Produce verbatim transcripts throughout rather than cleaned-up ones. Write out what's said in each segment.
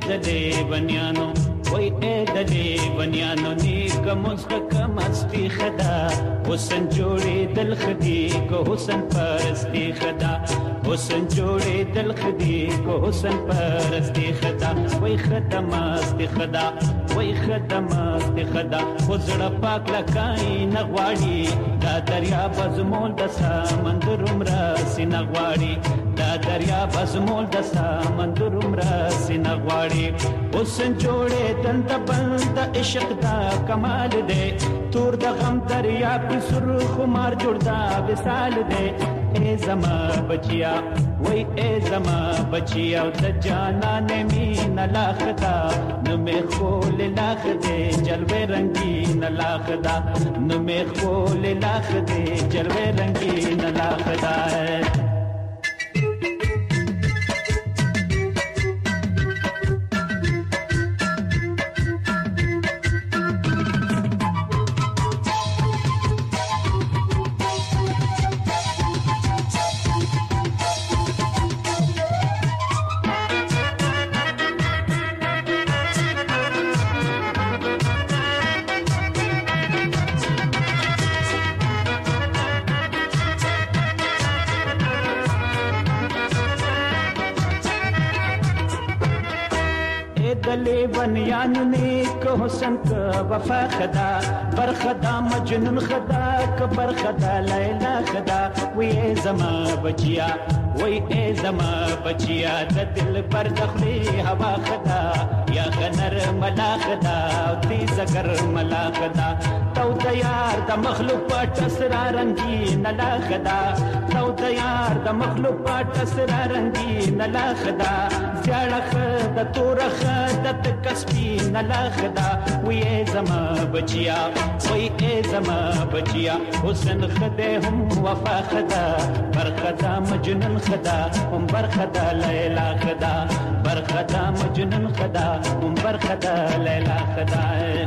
دلې بنیانو وای اے دلې بنیانو نیک مزغک مستی خدا حسن جوړې دل خدي کو حسن پرستی خدا حسن جوړې دل خدي کو حسن پرستی خدا وای خدمات خدا وای خدمات خدا خزړه پاک لکای نغواړي دا دریا بزمول د سمندر عمره سینغواړي دا دریا بزمول د سمندر عمره سینغواړي حسن جوړې دل د بند عشق دا کمال دی تور د غم دریا په سر خمار جوړ دا وصال دی اے زما بچیا وای اے زما بچیا د جانان مين لاخدا نو می خول لاخدې جلوه رنگین لاخدا نو می خول لاخدې جلوه رنگین لاخدا دلې بنیانو نیک حسن کا وفا خدا برخدا مجنون خدا کبر خدا لیلا خدا وې زما بچیا وې اے زما بچیا د دل پر دخلي هوا خدا یا غنر ملا خدا او دې زګر ملا خدا تو د یار د مخلوق پټ سرا رنگین لا خدا تو د یار د مخلوق پټ سرا رنگین لا خدا زړه خدا تور خدا د کسبی نلا خدا وې زما بچیا وې اے زما بچیا حسن خدا هم وفا خدا برخدا مجنون خدا هم برخدا لیلا خدا برخدا مجنون خدا هم برخدا لیلا خدا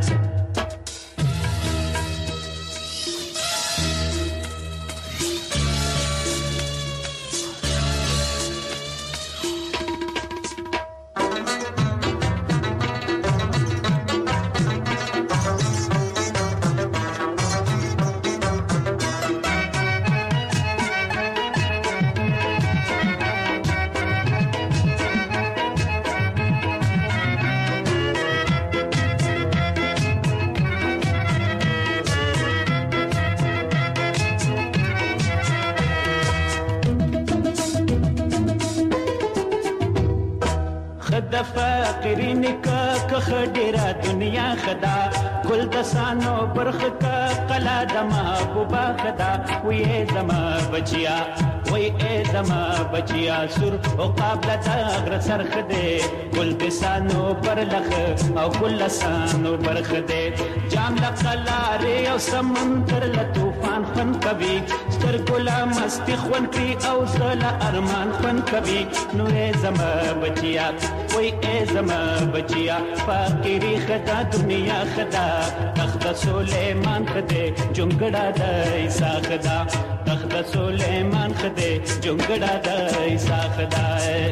د فقرین کا کخډرا دنیا خدا ګل د سانو برخ کا قلا د محبوبا خدا وې زما بچیا وې اے زما بچیا سر او قابل تاغر سر خده ګل د سانو پر لخ او ګل سانو برخ ده جام لقلاره او سمندر ل طوفان خن کوي ستر ګلا مستی خون کی او زل ارمان خون کوي نو زما بچیا وې اے زما بچیا فقيري خدا دنیا خدا تخت سليمان خده جونګړه د عيسى خدا تخت سليمان خده جونګړه د عيسى خدا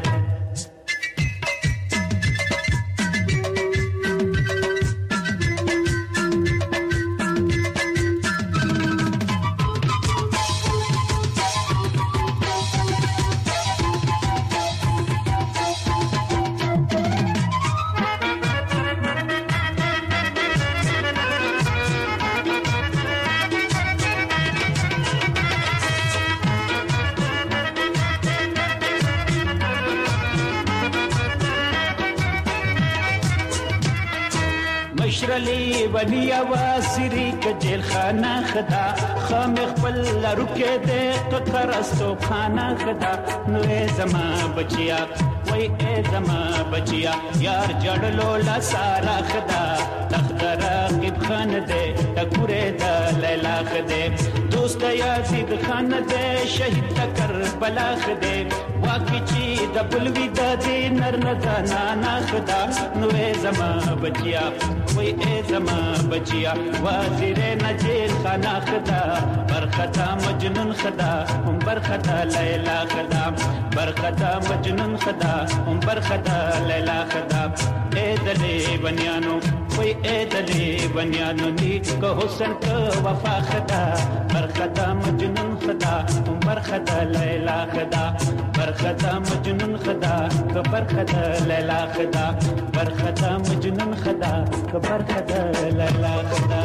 مشرلی ولی واسری کجل خانه خدا خام خپل رکه دې قطرستو خانه خدا نو زما بچیا وای اے زما بچیا یار جړلو لا سارا خدا تخت راقب خان دې تکوره د لیلا خده دوست یزید خان دې شهید تکر بلا خدای واکې چې د بلوي د دې نر نه دانا نه خدا نوې زما بچیا وای ای زما بچیا وزیر نجیل خانه خدا برختا مجنون خدا هم برختا لیلا خدا برختا مجنون خدا هم برختا لیلا خدا اے دلی بنیانو وای اے دلی بنیانو نیک کو حسن کو وفا خدا برختا مجنون خدا هم برختا لیلا خدا برختا مجنون خدا کو برختا لیلا خدا برختا مجنون خدا کو برختا لیلا خدا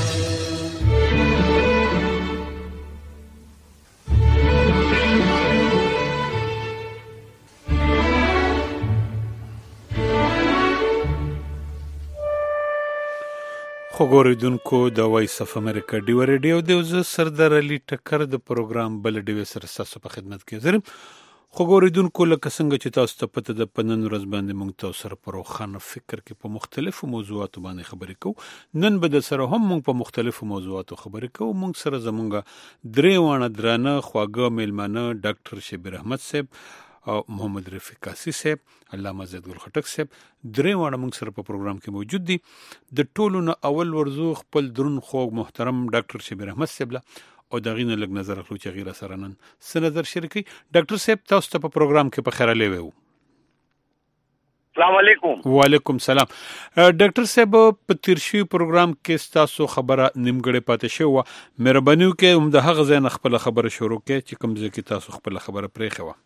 خوګوریدونکو د وایس اف امریکا ډیو ریډیو د وز سردار علي ټکر د پروګرام بل ډیو سره تاسو په خدمت کې زرم خوګوریدونکو لکه څنګه چې تاسو ته پته د پنن ورځ باندې مونږ تاسو سره پر خانه فکر کې په مختلفو موضوعاتو باندې خبرې کوو نن به د سره هم مونږ په مختلفو موضوعاتو خبرې کوو مونږ سره زمونږ درې وانه درانه خواږه میلمانه ډاکټر شبیر احمد صاحب او محمد رفیق قاسی صاحب علامه زید ګل خټک صاحب درې واړه موږ سره په پروګرام کې موجود دي د ټولو نه اول ورزو خپل درون خوږ محترم ډاکټر شبیر احمد صاحب او دغه نه لګ نظر اخلو چې غیره سره نن څه نظر شریکي ډاکټر صاحب تاسو ته په پروګرام کې په خیره لیوو السلام علیکم وعلیکم سلام ډاکټر صاحب په تیرشي پروګرام کې تاسو خبره نیمګړې پاتې شو مهرباني وکړئ هم د هغه ځای نه خپل خبره شروع کړئ چې کوم ځای کې تاسو خپل خبره پرې خو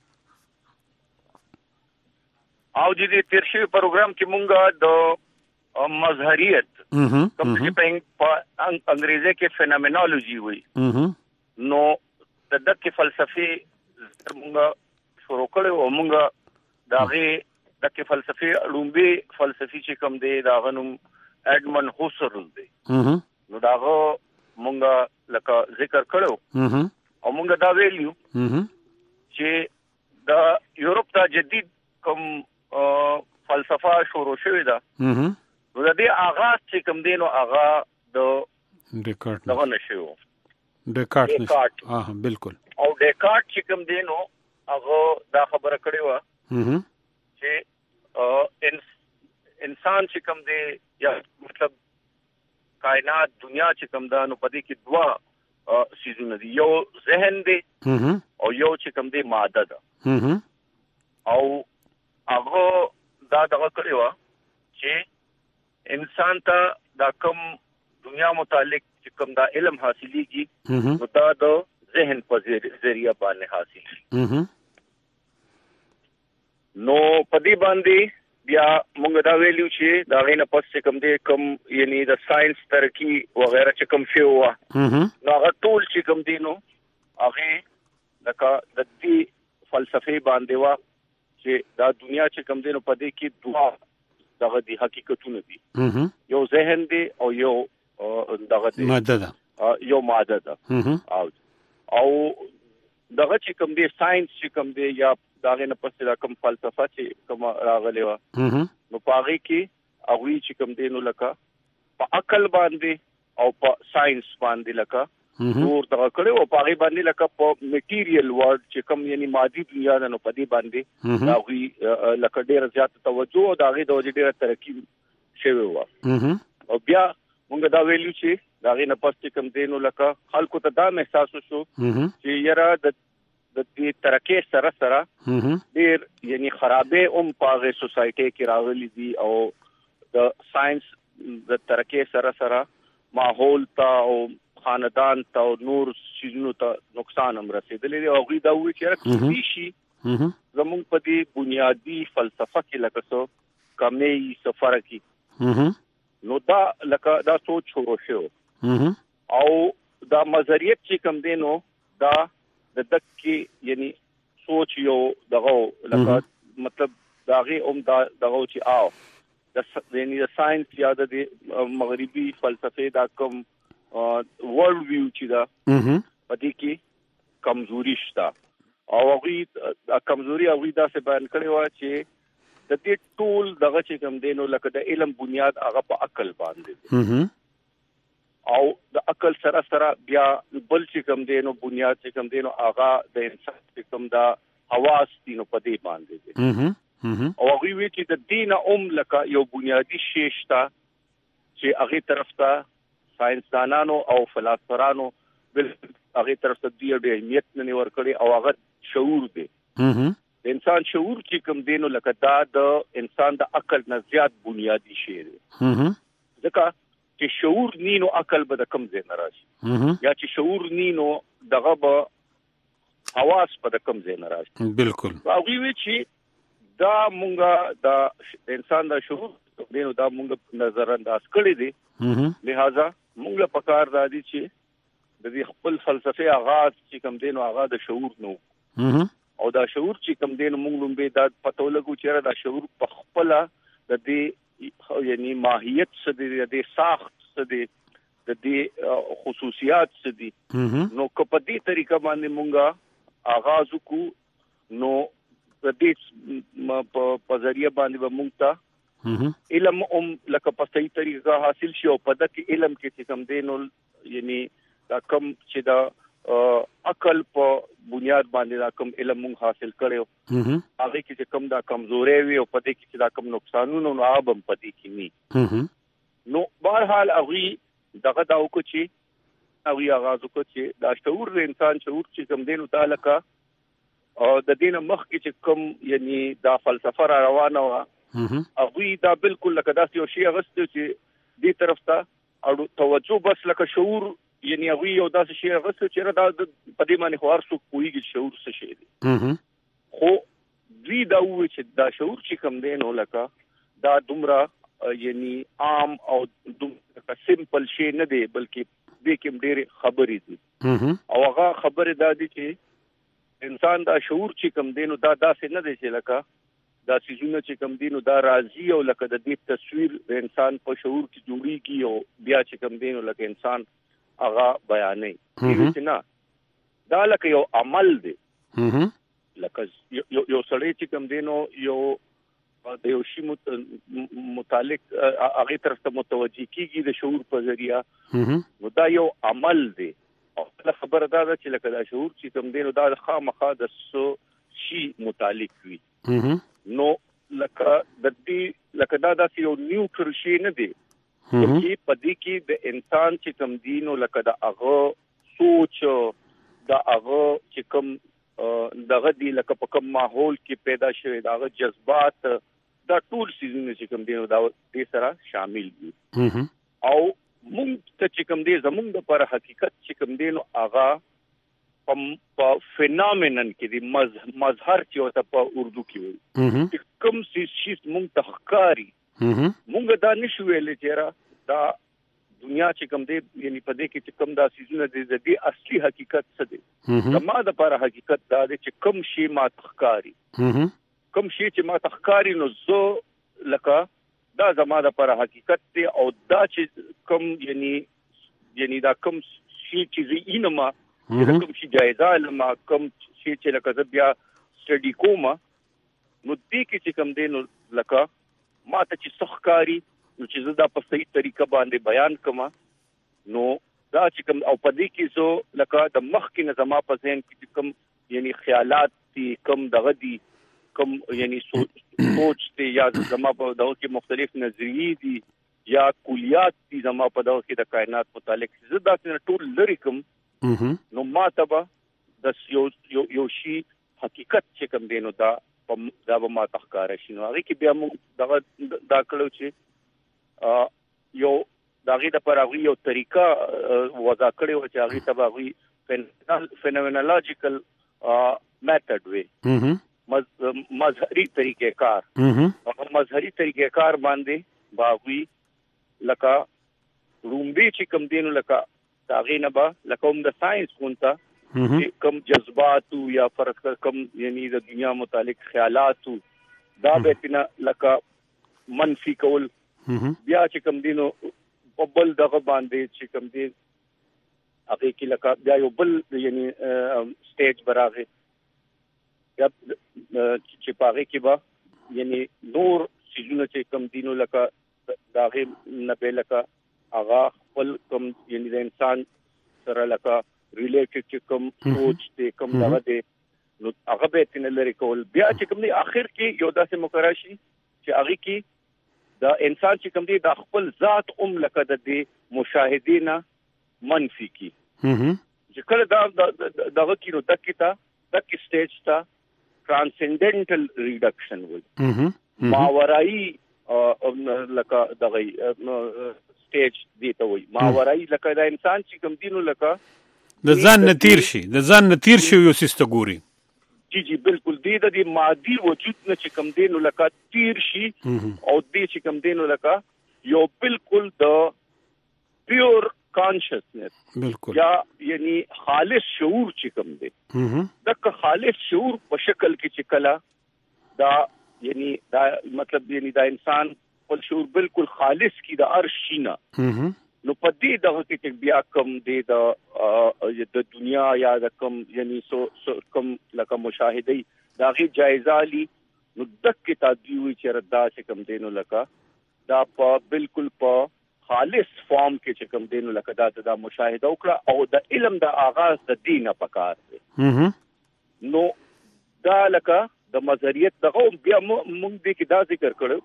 او د دې تیرشي پروګرام کې مونږه د مظهریت کوم چې په انګریزي کې فینومینالوژي وي نو د دغه فلسفي مونږه شروع کړو او مونږه دغه دغه فلسفي لومبي فلسفي چې کوم دی دا غنوم اډمن هوسرل دی نو داغه مونږه لکه ذکر کړو او مونږه دا ویلیو چې د یورپ ته جدید کوم فلسفه شروع شوې ده نو د دې آغاز چې کوم دی نو هغه د ډیکارت دغه نشو ډیکارت ها بالکل او ډیکارت چې کوم دی نو هغه دا خبره کړې و چې انسان چې کوم دی یا مطلب کائنات دنیا چې کوم ده نو پدې کې دوا سيزونه دي یو ذهن دی او یو چې کوم دی ماده ده او هغه دا دغه کړی و چې انسان ته دا کوم دنیا متعلق چې کوم دا علم حاصلېږي نو دا د ذهن په ذریعہ باندې حاصلېږي نو په دې باندې بیا موږ دا ویلو چې دا غینه پس چې کوم دې کوم یعنی د ساينس ترقی وغیرہ چې کوم شی و نو هغه ټول چې کوم دی نو هغه لکه د دې فلسفي باندې و چې دا دنیا چې کوم دی نو پدې کې دوا دغه دی حقیقتونه دي یو ذهن دی او یو دغه دی ماده ده یو ماده ده او او دغه چې کوم دی ساينس چې کوم دی یا دغه نه پس دا کوم فلسفه چې کوم راغلی و نو پاره کې هغه چې کوم دی نو لکه په عقل باندې او په ساينس باندې لکه نور دغه کړي او پاره باندې لکه په میټیریل ورلد چې کوم یعنی مادي دنیا ده نو په دې باندې دا وی لکه ډیر زیات توجه او دا غي د وجې ډیر ترقی شوی و او بیا موږ دا ویلو چې دا غي نه پس چې کوم دینو لکه خلکو ته دا احساس شو چې یاره د د دې ترقی سره سره ډیر یعنی خرابې هم په سوسايټي کې راغلي دي او د ساينس د ترقی سره سره ماحول ته او خاندان ته او نور شیزونو ته نقصان هم رسیدلی او غي دا وی چې راځي شي زموږ په دې بنیادی فلسفه کې لکه څو کمې سفر کې نو دا لکه دا سوچ شروع شو او دا مظهریت چې کوم دی نو دا د دکې یعنی سوچ یو دغه لکه مطلب داغه هم دا دغه چې آو د یعنی د ساينس یا د مغربي فلسفه دا کوم ورلد ویو چې دا پدې کې کمزوري شته او هغه کمزوري هغه دا څه بیان کړی و چې د دې ټول دغه چې کوم دینو لکه د علم بنیاد هغه په عقل باندې او د عقل سره سره بیا بل چې کوم دی نو بنیاد چې کوم دی نو هغه د انسان چې کوم دا حواس دي نو په دې باندې دي او هغه وی چې د دین اوم لکه یو بنیادی شی شته چې هغه طرف ته ساينسدانانو او فلسفرانو بل هغه طرف ته دی د اهمیت نه ورکړي او هغه شعور دی د انسان شعور چې کوم دی نو لکه دا د انسان د عقل نه زیات بنیادی شی دی ځکه چې شعور نینو عقل به د کم ځای نه راشي یا چې شعور نینو دغه به حواس په د کم ځای نه راشي بالکل هغه وی چې دا مونږه د انسان د شعور دینو دا مونږ نظر انداز کړی دی لہذا مونږ په کار راځي چې د دې خپل فلسفي آغاز چې کوم دینو آغاز د شعور نو او دا شعور چې کوم دینو مونږ لومبه دا پتو لګو چې دا شعور په خپل د دې یعنی ماهیت څه دی د دې ساخت څه دی د دې خصوصیات څه دي نو په دې طریقه باندې مونږه آغاز وکړو نو د دې په ذریعہ باندې به مونږ ته علم هم لکه په صحیح طریقه حاصل شي او په دغه علم کې کوم دی نو یعنی دا کم چې دا عقل په بنیاد باندې دا کم علم مونږ حاصل کړو هغه کې چې کم دا کمزوري وي او په دې کې چې دا کم نقصانونه نو هغه هم پدې کې ني نو بهرحال هغه دغه دا وکړي چې هغه آغاز وکړي چې دا شعور د انسان شعور چې کم دین تعالی کا او د دین مخ کې چې کم یعنی دا فلسفه را روانه و هغه دا بالکل لکه دا یو شی غوښته چې دې طرف ته او توجه بس لکه شعور یعنی هغه یو داسې شی غوښته چې دا په دې باندې خو هرڅوک کویږي شعور څه شی دی خو دوی دا وایي چې دا شعور چې کم دی نو لکه دا دومره یعنی عام او دومره سمپل شی نه دی بلکې دې کوم ډېر خبرې دي او هغه خبره دا دي چې انسان دا شعور چې کم دی نو دا داسې نه دی چې لکه دا سيزونه چې کم دي نو دا راځي او لکه د دې تصویر د انسان په شعور کې جوړیږي او بیا چې کم دي نو لکه انسان هغه بیانې چې نه دا لکه یو عمل دی لکه یو یو سړی چې کوم دی نو یو د یو شی متعلق هغه طرف ته متوجي کیږي د شعور په ذریعہ نو دا یو عمل دی او خبره دا ده چې لکه دا شعور چې کوم دی نو دا خامخا د سو شی متعلق وي نو لکه د دې لکه دا د یو نیوټرل شی نه دی چې پدې کې د انسان چې کوم دینو لکه د هغه سوچ د هغه چې کوم دغه دی لکه په کوم ماحول کې پیدا شوی دا هغه جذبات دا ټول سيزونه چې کوم دینو دا دې سره شامل دي او موږ ته چې کوم دی زموږ د پر حقیقت چې کوم دینو هغه په فینامنن کې دی مظهر چې وته په اردو کې وي کوم شي موږ تخکاری مونږ دا نشو ویلې چې دا دنیا چې کوم دی یعنی په دې کې چې کوم دا سيزونه دي د دې اصلي حقیقت څه دی زما د پر حقیقت دا دی چې کوم شی ما تخکاری کوم شی چې ما تخکاری نو زه لکه دا زما د پر حقیقت دی او دا چې کوم یعنی یعنی دا کوم شی چې اینما کوم شی جایزه لما کوم شی چې لکه بیا سټډي کوم نو دې کې چې کوم دی نو لکه ما ته چې سخکاری نو چې زه دا په صحیح طریقه باندې بیان کما نو دا چې کوم او په دې کې زه لکه د مخ کې نظم په ذهن کې کوم یعنی خیالات دي کوم دغه دي کوم یعنی سوچ دي یا زما په دغه کې مختلف نظریې دي یا کلیات دي زما په دغه کې د کائنات متعلق زه دا ټول لري کوم نو ما ته د یو یو شی حقیقت چې کوم دینو دا دا به ما تخکار شي نو هغه کې بیا موږ دغه دا کړو چې یو داغه د پراغي یو طریقہ وضع کړو چې هغه تباغي فینومنولوژیکل میتھډ وي مظهری طریقې کار هغه مظهری طریقې کار باندې باغوي لکه رومبي چې کوم دینو لکه داغه نه با لکه هم د ساينس کونتا کم جذبات یا فرض کر کم یعنی د دنیا متعلق خیالات دا به تینا لکه منفی کول بیا چې کم دینو په بل دغه باندې چې کم دین هغه کې لکه بیا یو بل یعنی سټیج براغه یا چې پاره کې با یعنی نور سيزونه چې کم دینو لکه داغه نه به لکه هغه خپل کوم یعنی د انسان سره لکه ریلیټډ چې کوم سوچ دی کوم دغه دی نو هغه به تنه لري کول بیا چې کوم دی اخر کې یو داسې مقرر شي چې هغه کې د انسان چې کوم دی د خپل ذات اوم لکه د دې مشاهدینا منفي کی چې کله دا دغه کې نو دکې تا دکې سټیج تا ترانسندنټل ریډکشن ول ماورایی لکه دغه سټیج دی ته وي ماورایی لکه د انسان چې کوم دینو لکه د ځان نتیر شي د ځان نتیر شي یو سیسته ګوري جی جی بالکل دی د دې مادي وجود نه چې کوم دینو لکه تیر شي او دې چې کوم دینو لکه یو بالکل د پیور کانشسنس بالکل یا یعنی خالص شعور چې کوم دی دغه خالص شعور په شکل کې چې کلا دا یعنی دا مطلب یعنی دا انسان خپل شعور بالکل خالص کی د ارشینا نو په دې دغه کې بیا کم دی د د دنیا یا د کم یعنی سو کم لکه مشاهده دا غي جایزه لی نو دک تدوی چې ردا چې کم دینو لکه دا په بالکل په خالص فارم کې چې کم دینو لکه دا د مشاهده وکړه او د علم د آغاز د دینه پکار دی نو دا لکه د مزریت دغه بیا موږ دې کې دا ذکر کړو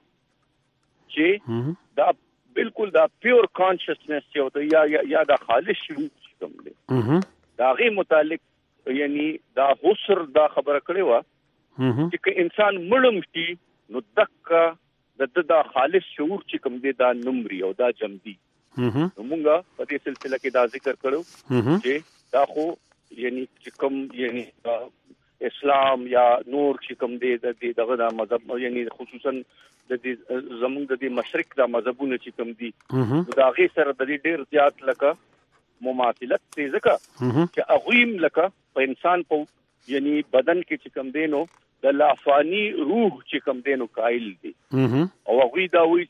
چې دا بالکل دا پیور کانشسنس چې او یا یا یا دا خالص شعور کوم دی دا غي متعلق یعنی دا حسر دا خبره کړې و چې انسان مړم شي نو دک د دا خالص شعور چې کوم دی دا نمري او دا جمدي نو موږ په دې سلسله کې دا ذکر کړو چې دا خو یعنی چې کوم یعنی اسلام یا نور چې کوم دی د دغه د مذهب یعنی خصوصا د دې زمونږ د دې مشرق د مذهبونو چې کوم دي دا غي سره د دې ډیر زیات لکه مماثلت دي ځکه چې اغویم لکه په انسان په یعنی بدن کې چې کوم دی نو د لافانی روح چې کوم دی نو قائل دي او هغه دا وی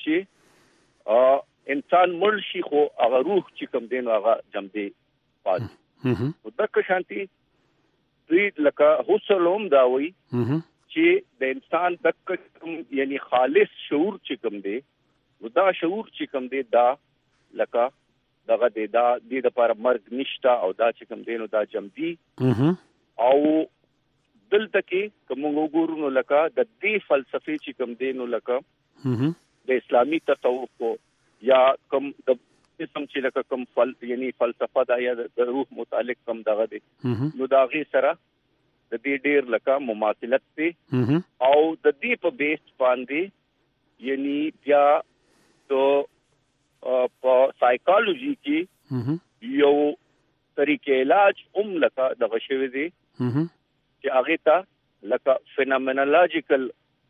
چې انسان مړ شي خو هغه روح چې کوم دی نو هغه جمع دی پات او دغه شانتي دوی لکه حسلوم دا وی چې د انسان دک یعنی خالص شعور چې کوم دی دا شعور چې کوم دی دا لکه دغه دی دا د لپاره مرګ نشتا او دا چې کوم دی نو دا جمدی او دلته کې کوم وګورو نو لکه د دې فلسفي چې کوم دی نو لکه د اسلامي تصوف یا کوم د اسم چې لکه کوم فل یعنی فلسفه دا یا د روح متعلق کوم دغه دی نو دا غي سره د دې ډیر لکه مماثلت دی او د دې په بیس باندې یعنی بیا تو په سایکالوجي کې یو طریقې علاج هم لکه دغه شوی دی چې هغه ته لکه فینومنولوژیکل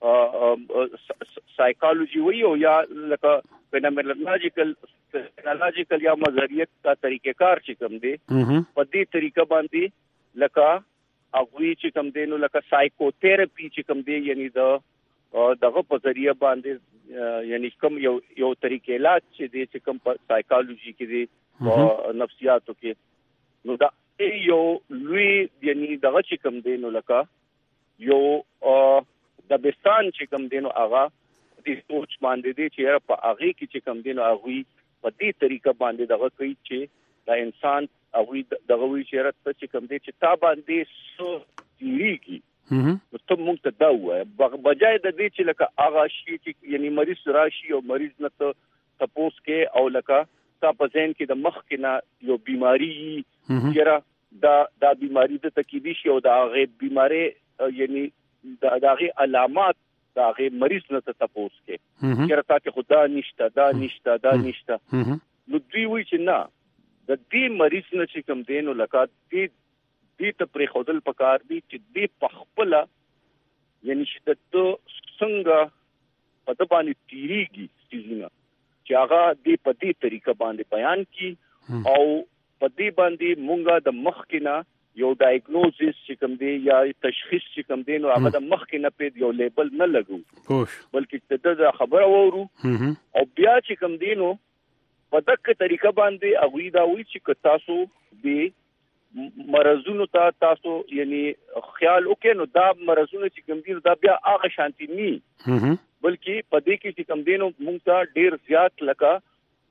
سایکالوجي وی او یا لکه فینومنولوژیکل فینومنولوژیکل یا مظهریت کا طریقې کار چې کوم دی په دې طریقه باندې لکه اغوی چې کوم دی نو لکه سایکوتراپي چې کوم دی یعنی د دغه په ذریعہ باندې یعنی کوم یو یو طریقې علاج چې دی چې کوم په سایکالوجي کې دی او نفسیاتو کې نو دا یو لوی یعنی دغه چې کوم دی نو لکه یو د بستان چې کوم دی نو هغه د سوچ باندې دی چې په هغه کې چې کوم دی نو هغه په دې طریقه باندې دغه کوي چې دا انسان هغه دغه وی چې رات چې کوم دی چې تا باندې سو تیریږي نو ته موږ ته دا وایي بجای د دې چې لکه هغه شي چې یعنی مریض راشي او مریض نه ته تپوس کې او لکه تا په ذهن کې د مخ کې نه یو بیماری چې دا دا بیماری د تکیدي شي او دا هغه بیماری یعنی دا هغه علامات دا هغه مریض نه ته تپوس کې چې راته کې خدا نشته دا نشته دا نشته نو دوی وایي چې نه د دې مریض نه چې کوم دین او لکه دې دې ته پرې خودل پکار دي چې دې پخپله یعنی چې د څنګه په د باندې تیریږي چیزونه چې هغه دې په دې طریقه باندې بیان کی او په دې باندې مونږه د مخ کې نه یو ډایګنوزس چې کوم دی یا تشخیص چې کوم دی نو هغه د مخ کې نه په یو لیبل نه لګو بلکې د خبره وورو او بیا چې کوم دی نو په دغه طریقه باندې هغه دا وی چې تاسو به مرزونو ته تاسو یعنی خیال وکړئ نو دا مرزونه چې کوم دي دا بیا هغه شانتي ني بلکې په دې کې چې کوم دي نو موږ ته ډیر زیات لکه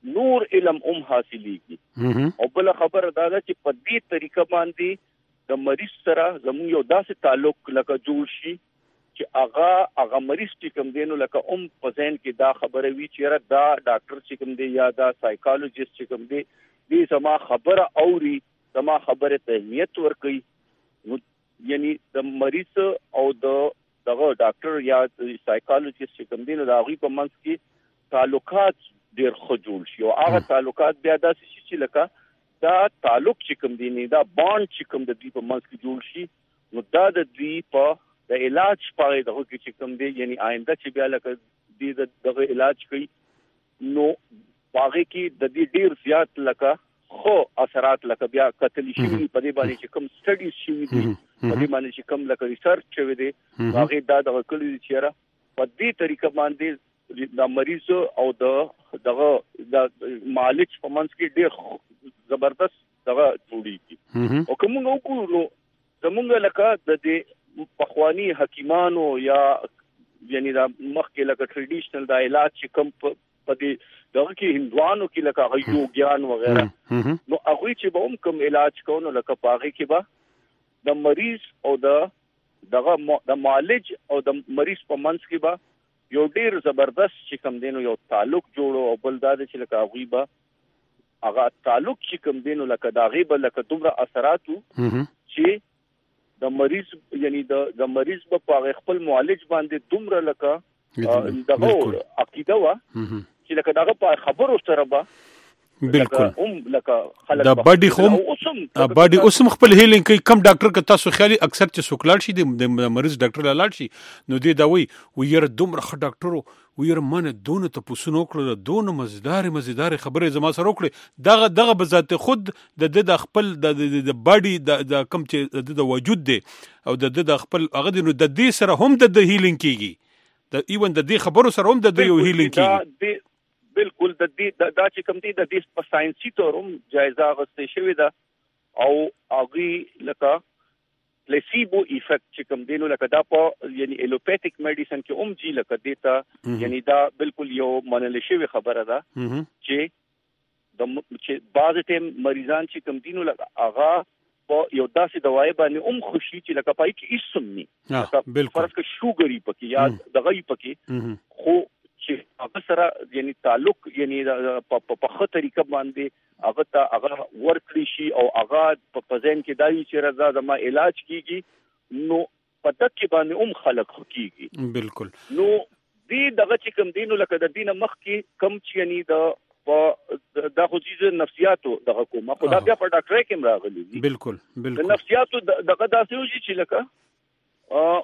نور علم هم حاصلېږي. او بل خبره دا ده چې په دې طریقه باندې د مریض سره زموږ یو داسې تعلق لکه جوړ شي چې هغه هغه مریض چې کوم دی نو لکه هم په ذهن کې دا خبره وي چې یاره دا ډاکټر چې کوم دی یا دا سایکالوجیست چې کوم دی دې زما خبره اوري، زما خبره ته اهمیت ورکوي. نو یعنی د مریض او د دغه ډاکټر یا سایکالوجیست چې کوم دی نو د هغوی په منځ کې تعلقات ډېر ښه جوړ شي. او هغه تعلقات بیا داسې شي چې لکه دا تعلق چې کوم دی نه دا بانډ چې کوم د دوی په منځ کې جوړ شي، نو دا د دوی په د علاج په دغه کې چې کوم دی یعنی آینده چې بیا لکه دې دغه علاج کوي نو هغه کې د دې ډیر زیات لکه خو اثرات لکه بیا کتل شي په دې باندې چې کوم سټډیز شوي دي، په دې باندې چې کوم لکه ریسرچ شوی دی هغه دا دغه کلی چې را په دې طریقه باندې د مریض او د دغه د معالج په منځ کې ډیر زبردست دغه جوړیږي. او کوم نو کو زمونږ لکه د دې پخوانی حکیمانو یا یعنی دا مخکې لکه ټریډیشنل دا علاج چې کوم په دې دغه کې هندوانو کې لکه غیوګیان وغیرہ نو هغه چې به هم کوم علاج کوو لکه پاغه کې به د مریض او د دغه د معالج او د مریض په منځ کې به یو ډیر زبردست چې کوم دینو یو تعلق جوړو. او بل دا چې لکه هغه به هغه تعلق چې کوم دینو لکه دا غیبه لکه دومره اثراتو چې د مریض یعنی د د مریض په خپل معالج باندې دومره لکه دغه عقیده وا چې لکه دغه په خبرو سره به بالکل هم لکه خلک د باډي خو باډي اوسم خپل هیلینګ کوي. کم ډاکټر که تاسو خیالي اکثر چې سوکلاړ شي د مریض ډاکټر لاړ شي نو دې دا وی وير دومره ښه ډاکټرو وير منه دونه ته پوسونو کړل دونه مزیدار مزیدار خبره زما سره وکړي دغه دغه بذات خود د د خپل د باډي د کم چې د وجود دی او د د خپل هغه نو د دې سره هم د هیلینګ کیږي د ایون د دې خبرو سره هم د یو هیلینګ کیږي. بالکل د دې دا چې کوم دي د دې په ساينسي تور هم جایزه غوښتل شوې ده او هغه لکه پلیسیبو ایفیکټ چې کوم دی نو لکه دا په یعنی ایلوپیتیک میډیسن کې هم جی لکه دیتا یعنی دا بالکل یو منل شوی خبره ده چې د چې بعض ټیم مریضان چې کوم دی نو لکه هغه په یو داسې دوايي باندې هم خوشي چې لکه پای کې هیڅ نه بالکل فرض کې شوګری پکې یا دغه پکې خو چې هغه سره یعنی تعلق یعنی په خه طریقه باندې هغه ته هغه ورکړي شي او هغه په پزین کې دایي چې رضا زما علاج کیږي نو په دغه باندې هم خلق کیږي. بالکل نو دې دغه چې کوم دینو لکه د دینه مخ کې کم چې یعنی د د خو چیز نفسیاتو دغه کومه خو دا بیا په ډاکټر کې راغلي دي. بالکل بالکل د نفسیاتو دغه داسې وږي چې لکه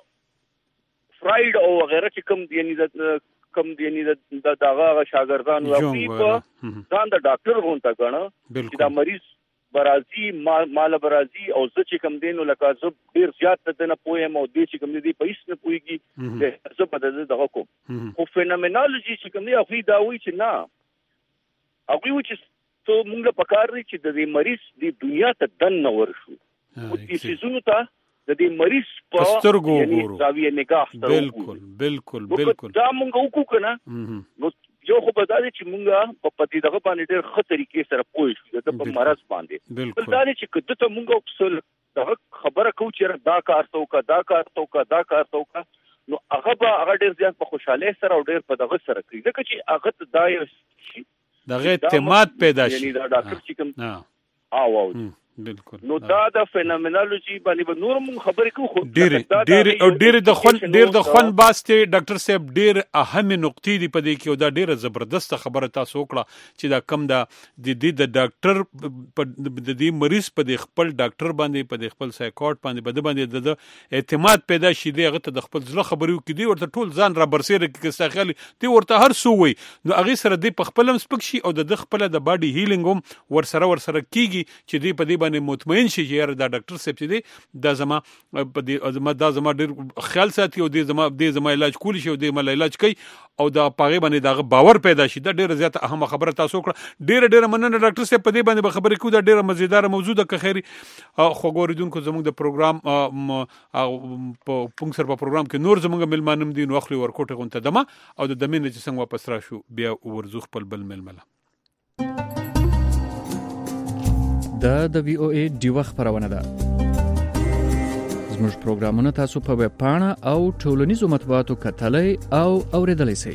فرایډ او وغیرہ چې کوم یعنی د کم دی نه د دغه شاګردان واقعي په ځان د ډاکټر غونټه غنه چې دا مریض برازي مال برازي او زه چې کم دینو لکه زه ډیر زیات نه پوهم او دې چې کم دي په هیڅ نه پوهیږي زه په دغه کوم خو فینومینالوژي چې کم دی هغه دا وایي چې نه هغه وایي چې څو موږ په کار لري چې د دې مریض د دنیا ته دن نه ورشو او دې سيزونو ته د دې مریض په یعنی زاویه نگاه ته بالکل بالکل بالکل دا مونږ وکړو کنه نو یو خو په دې چې مونږه په پدې دغه باندې ډېر ښه طریقې سره پوه شو د په مرز باندې بالکل دا چې کله ته مونږ خپل دغه خبره کوو چې دا کار تو کا دا کار تو کا دا کار تو کا نو هغه به هغه ډېر زیات په خوشاله سره او ډېر په دغه سره کوي ځکه چې هغه دا یو دغه اعتماد پیدا شي یعنی دا ډاکټر چې کوم او او بالکل نو دا د فینومینالوژي باندې به نور موږ خبرې کوو ډېر ډېر او ډېر د خون ډېر د خون باسته ډاکټر صاحب ډېر اهم نقطې دي په دې کې او دا ډېر زبردست خبره تاسو وکړه چې دا کم دا د دې د ډاکټر د دې مریض په خپل ډاکټر باندې په خپل سایکاټ باندې بده باندې د اعتماد پیدا شي دی هغه ته د خپل ځله خبرو کې دی ورته ټول ځان را برسېره کې استخالي دی ورته هر سو وي نو هغه سره دی په خپل مسپک شي او د خپل د باډي هیلینګ هم ور سره ور سره کیږي چې دی په دې باندې مطمئن شي چې دا ډاکټر صاحب چې دی دا زما په دې زما دا زما ډېر خیال ساتي او دې زما دې زما علاج کولی شي او دې مل علاج کوي او دا پاغه باندې دا باور پیدا شي دا ډېر زیات اهم خبره تاسو وکړه ډېر ډېر مننه ډاکټر صاحب په دې باندې به خبرې کوو دا ډېر مزیدار موضوع ده که خیری خو ګوریدونکو زموږ د پروګرام په پونګ سر په پروګرام کې نور زموږ ملمانم دي نو اخلي ورکوټه غونته دمه او د دمنه چې څنګه واپس راشو بیا ورزو خپل بل ململه دا د وی او ای ډیوه خبرونه ده. زموږ پروګرامونه تاسو په ویب پاڼه او ټولنیزو مطبوعاتو کتلای او اوریدلای شئ.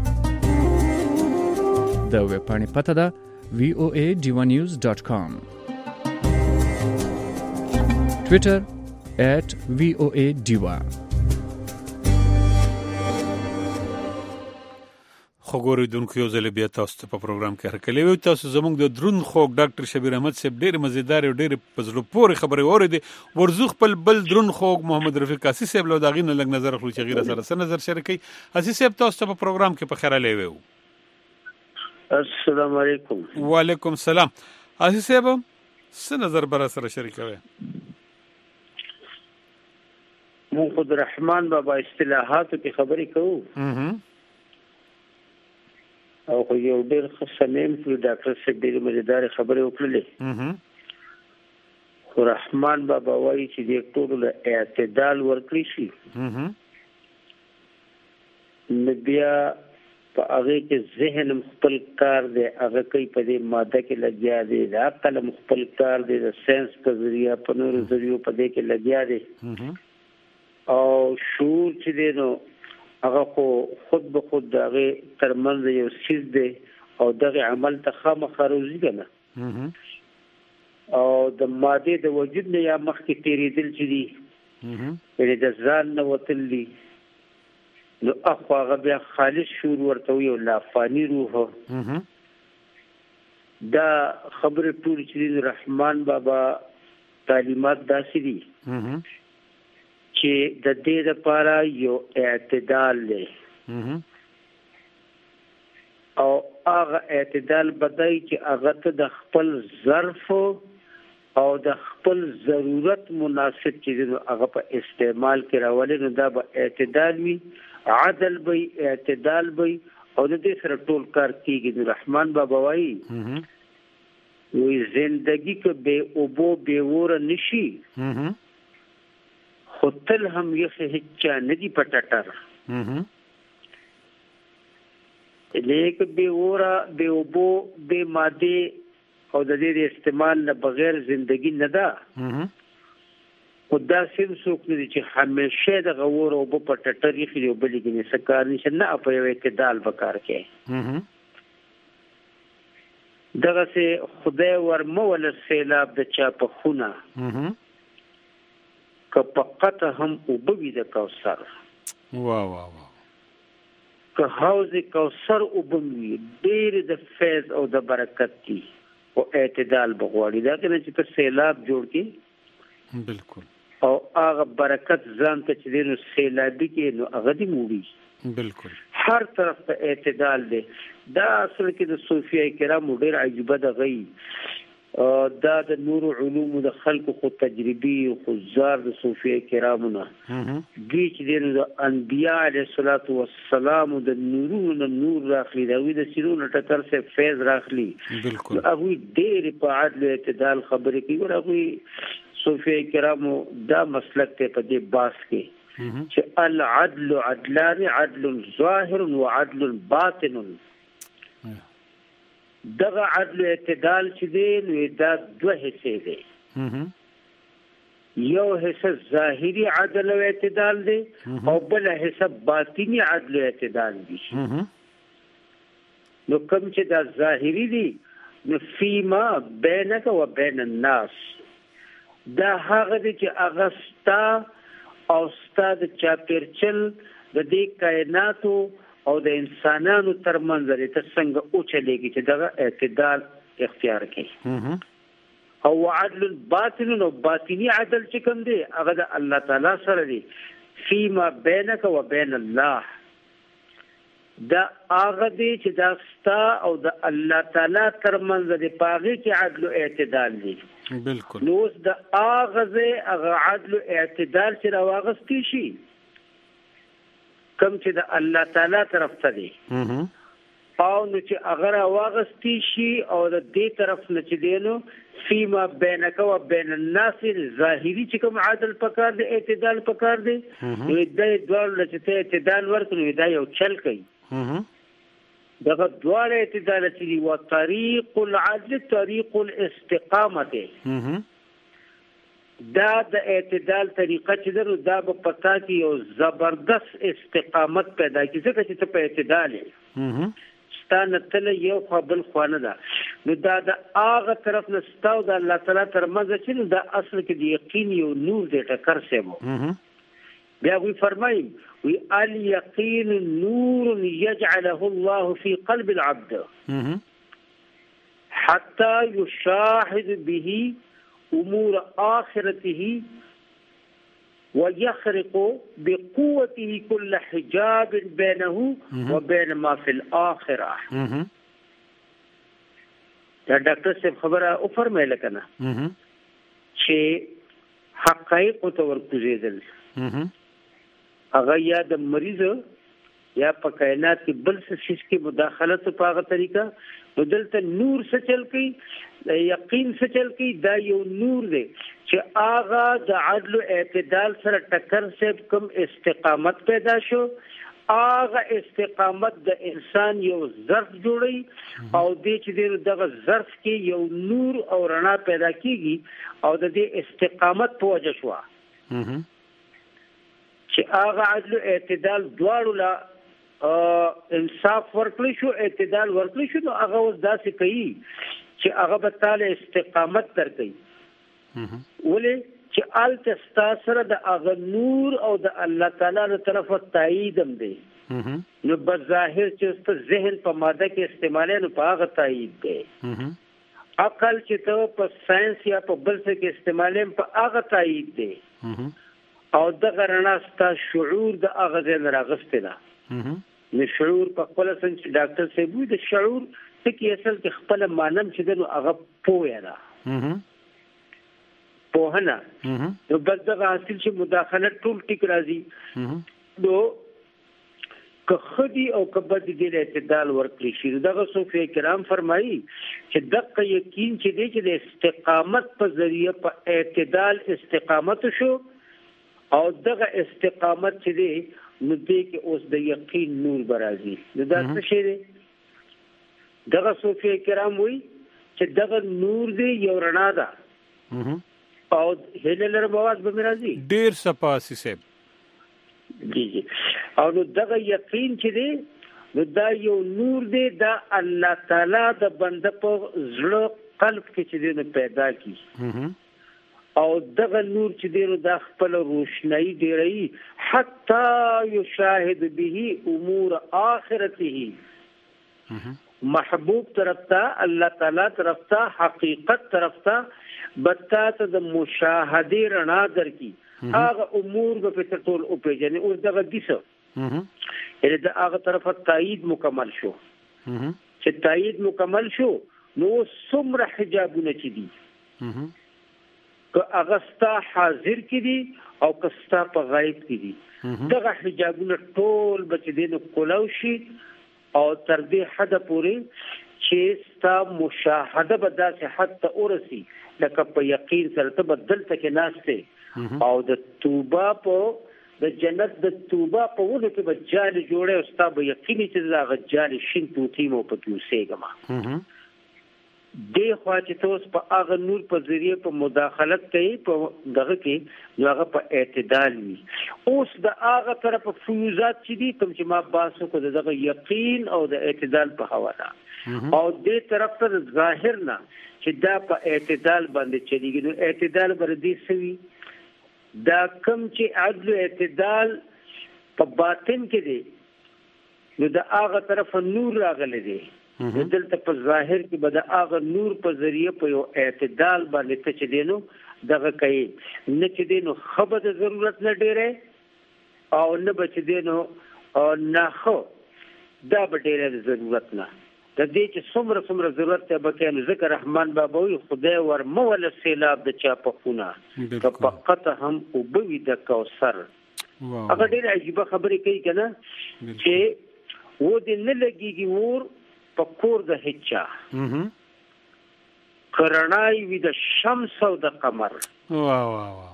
د ویب پاڼې پته ده وی او ای ډیوه نیوز ډاټ کام. ټویټر at وی او ای ډیوه. خو ګورېدونکو یو ځل بیا تاسو ته په پروګرام کې هرکلی وي. تاسو زموږ د دروند خوږ ډاکټر شبیر احمد صاحب ډېرې مزیدارې او ډېرې په زړه پورې خبرې واورېدې. ورځو خپل بل دروند خوږ محمد رفیق اسي صاحب له د هغې نه لږ نظر اخلو چې هغې را سره څه نظر شریکوي. اسي صاحب تاسو ته په پروګرام کې په خیر راغلی وی. السلام علیکم. وعلیکم السلام. اسي صاحب څه نظر به را سره شریکوي؟ مونږ خو د رحمان بابا اصطلاحاتو کې خبرې کوو او خو یو ډېر ښه صمیم کړي ډاکټر صاحب ډېرې مزیدارې خبرې وکړلې. خو رحمان بابا وایي چې دې ټولو له اعتدال ورکړی شي نو بیا په هغې کې ذهن خپل کار دی هغه کوي په دې ماده کې لګیا دی د عقل خپل کار دی د ساینس په ذریعه په نورو ذریعو په دې کې لګیا دی او شعور چې دی نو هغه خو خود به خود د هغې ترمنځ یو څیز دی او دغه عمل ته خامخا روزي که نه او د مادې د وجود نه یا مخکې تېرېدل چې دي یعنې د ځان نه وتل دي نو اخو هغه بیا خالص شعور ورته وي او لافاني روح دا خبرې ټولې چې دي رحمان بابا تعلیمات داسې دي چې د دې لپاره یو اعتدال دی او هغه اعتدال بدای چې هغه ته د خپل ظرف او د خپل ضرورت مناسب چې هغه په استعمال کې راولي نو دا به اعتدال وي عدل به اعتدال به او د دې سره ټول کار کیږي. رحمان بابا وایي وی زندگی که بے اوبو بے وره نشي خو تل هم یخې هیچ چا نه دي په ټټر لیک بې وره بې اوبو بې مادې او د دې د استعمال نه بغیر زندگی نه ده خو داسې هم څوک نه دي چې همیشه دغه وره اوبه په ټټر یخې دي او بلې ګنې څه کار نشي نه په یو اعتدال به کار کوي. دغسې خدای ورموله سیلاب د چا په خونه که په قطع هم اوبه وي د کوثر وا وا وا که حوض کوثر اوبه وي ډېرې د فیض او د برکت دي او اعتدال به غواړي دا که نه چې ته سیلاب جوړ کړي بالکل او هغه برکت ځان ته چې دی نو سیلابي کې نو هغه دې موړي بالکل هر طرف ته اعتدال دی. دا اصل کې د صوفیه کرامو ډېر عجیبه دغه دا د نور علوم د خلکو خو تجربي خو زار د صوفیه کرامو نه دي چې د انبیاء علیه الصلاة والسلام د نورونو نه نور راخلي د هغوی د سینو نه ټکر صاحب فیض راخلي هغوی ډېرې په عدل اعتدال خبرې کوي ور هغوی صوفیه کرامو دا مسلک دی په دې باس کې چې العدل عدلان عدل ظاهر وعدل باطن. دغه عدل اعتدال چې دی نو دا دوه حصې دی یو حصه ظاهري عدل او اعتدال دی او بل حصه باطني عدل او اعتدال دی. نو کوم چې دا ظاهري دی نو فيما بينك وبين الناس دا هغه دی چې هغه ستا او ستا د چاپېرچل د دې کائناتو او د انسانانو ترمنځ لري ته څنګه اوچلېږي چې دغه اعتدال اختیار کړي او عدل باطن او باطني عدل چې کوم دی هغه د الله تعالی سره دی فيما بينك وبين الله دا هغه دی چې دا ستا او د الله تعالی ترمنځ دی پاغي کې عدل او اعتدال دی بالکل. نو د هغه هغه عدل او اعتدال چې راوغستې شي کم چې د الله تعالی طرف ته دی او نو چې اگر واغستی شي او د دې طرف نه چې دی نو فيما بينك وبين الناس ظاهري چې کوم عدل پکار دی اعتدال پکار دی نو د دوه چې ته اعتدال ورکړي دا یو چل کوي دغه دواړه اعتدال چې و طریق العدل طریق الاستقامت دا د اعتدال طریقه چې درو دا په پتا کې یو زبردست استقامت پیدا کی ځکه چې ته په اعتدال یې ستانه تل یو قبل خوانه ده نو دا د هغه طرف نه ستاو د الله تعالی تر مزه چې دا اصل کې د یقین یو نور دې ټکر سمو بیا وی فرمایي وی الیقین نور یجعله الله فی قلب العبد حتى يشاهد به امور اخرته ويخرق بقوته كل حجاب بينه وبين ما في الاخره دا ډاکټر صاحب خبره او فرمایله کنه چې حقایق تو ورکوزیدل هغه یا د مریض یا په کائنات کې بل څه شي کې مداخلت په هغه طریقه بدلته نور څه چل کی یقین څه چل کی دا یو نور دی چې هغه د عدل او اعتدال سره ټکر سره کوم استقامت پیدا شو هغه استقامت د انسان یو ظرف جوړي او دې چې دغه ظرف کې یو نور او رڼا پیدا کیږي او د دې استقامت په وجه شو چې هغه عدل او اعتدال دواړو لا انصاف ورکړي شو اعتدال ورکړي شو نو هغه اوس داسې کوي چې هغه به تعالی استقامت درکړي ولې چې آل تستا سره د هغه نور او د الله تعالی له طرفه تایید هم دی نو بظاهر چې ست ذهن په ماده کې استعمالي نو په هغه تایید دی عقل چې ته په ساينس یا په بل څه کې استعمالي په هغه تایید دی او د غرنا ستا شعور د هغه ځای راغسته ده نو شعور په خپل څنګه ډاکټر صاحب د شعور څه کې اصل کې خپل مانم چې د هغه پوهه ده پوهنه نو بس دغه حاصل چې مداخله ټول ټیک راځي نو که خدي او کبد دې له اعتدال ورکړي شي دغه صوفي کرام فرمایي چې دغه یقین چې دې چې د استقامت په ذریعہ په اعتدال استقامت شو او دغه استقامت چې دې نو دې کې اوس د یقین نور برازي دا څه شي دی دغه صوفي کرام وایي چې دغه نور دې یو رڼا ده او هللر مواد به مرضی ډیر صفاسی صاحب جی جی او دغه یقین چې دی نو دا یو نور دی دا الله تعالی د بنده په زړه قلب کې چې دی پیدا کی او دغه نور چې دی نو د خپل روشنايي دی رہی حتا یشاهد به امور اخرته محبوب طرف ته الله تعالی طرف ته حقیقت طرف ته بتا ته د مشاهده رڼا درکې هغه امور په ټول او پیژنې او دغه دیسه اې د هغه طرفه تایید مکمل شو چې تایید مکمل شو نو څومره حجابونه چې دي که هغه ستا حاضر کې دي او که ستا په غایب کې دي دغه حجابونه ټول بچ دي نو کولو شي او تر دې حد پورې چې ستا مشاهده به داسې حد ته ورسي لکه په یقین سره ته بدل تک ناشته او د توبه په د جنت د توبه په ونه کې به جال جوړه او ستا به یقیني چې دا غجال شین توتی مو په توسېګما دې خوا چې تاسو په هغه نور په ذریعہ په مداخلت کوي په دغه کې هغه په اعتدال وي اوس د هغه طرف فیوزات چې دي کوم چې ما باسو کو دغه یقین او د اعتدال په حواله او دې طرف ته ظاهر نه چې دا په اعتدال باندې چلیږي نو اعتدال بر دې سوي دا کم چې عدل او اعتدال په باطن کې دی نو د هغه طرف نور راغلی دی دلته په ظاهر کې به د هغه نور په ذریعہ په یو اعتدال باندې ته چې دی نو دغه کوي نه چې دی نو خبره د ضرورت نه ډېره او نه به چې دی نو نه خو دا به ډېره د ضرورت نه د دې چې څومره څومره ضرورت ته به کوي ذکر رحمان بابا وي خدای ورمه ول سیلاب د چا په خونه فقط هم او بوي د کوثر هغه ډېر عجیب خبرې کوي کنه چې و دې نه لګيږي ور په کور د هچا کرنای وي د شمس او د قمر واه واه واه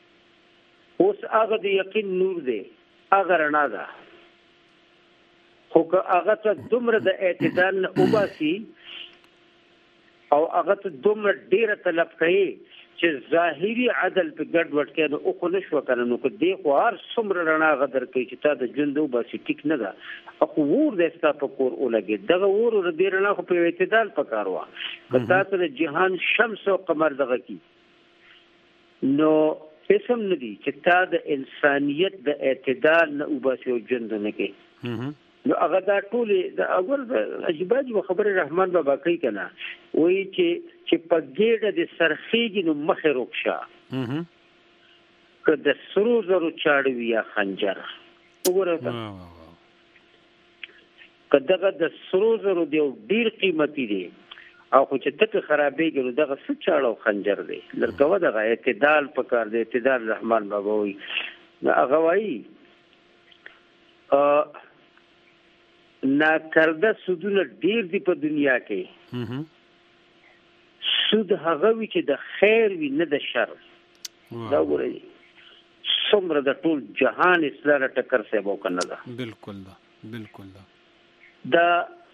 اوس هغه د یقین نور دی هغه رڼا ده خو که هغه ته دومره د اعتدال نه وباسي او هغه ته دومره ډیره طلب کوي چې ظاهري عدل په ګډ وډ کې نو خو نشو کنه نو که دی خو هر څومره رڼا غدر کوي چې تا د ژوند وباسي ټیک نه ده خو ور د ستا په کور ولګي دغه ور د دې رڼا خو په اعتدال پکاروا که تاسو د جهان شمس او قمر دغه کی نو اسم ندی چې تا د انسانیت د اعتدال نه وباسي او ژوند نه کوي نو هغه دا ټول د اول عجیب عجیب خبره رحمان بابا کوي کنه وایي چې چې په ګډه د سرخیږي نو مخه روکشه که د سرو زرو چاړوي یا خنجر وګوره که دغه د سرو زرو دی ډیر قیمتي دی او خو چې تک خرابېږي نو دغه څه چاړو خنجر دی لکه دغه اعتدال پکار دی اعتدال رحمان بابا وایي هغه وایي ناکرده سودونه ډیر دي په دنیا کې سود هغه وي چې د خیر وي نه د شر دا وګورئ څومره د ټول جهان اسلام ټکر سه وو کنه دا بالکل دا بالکل دا دا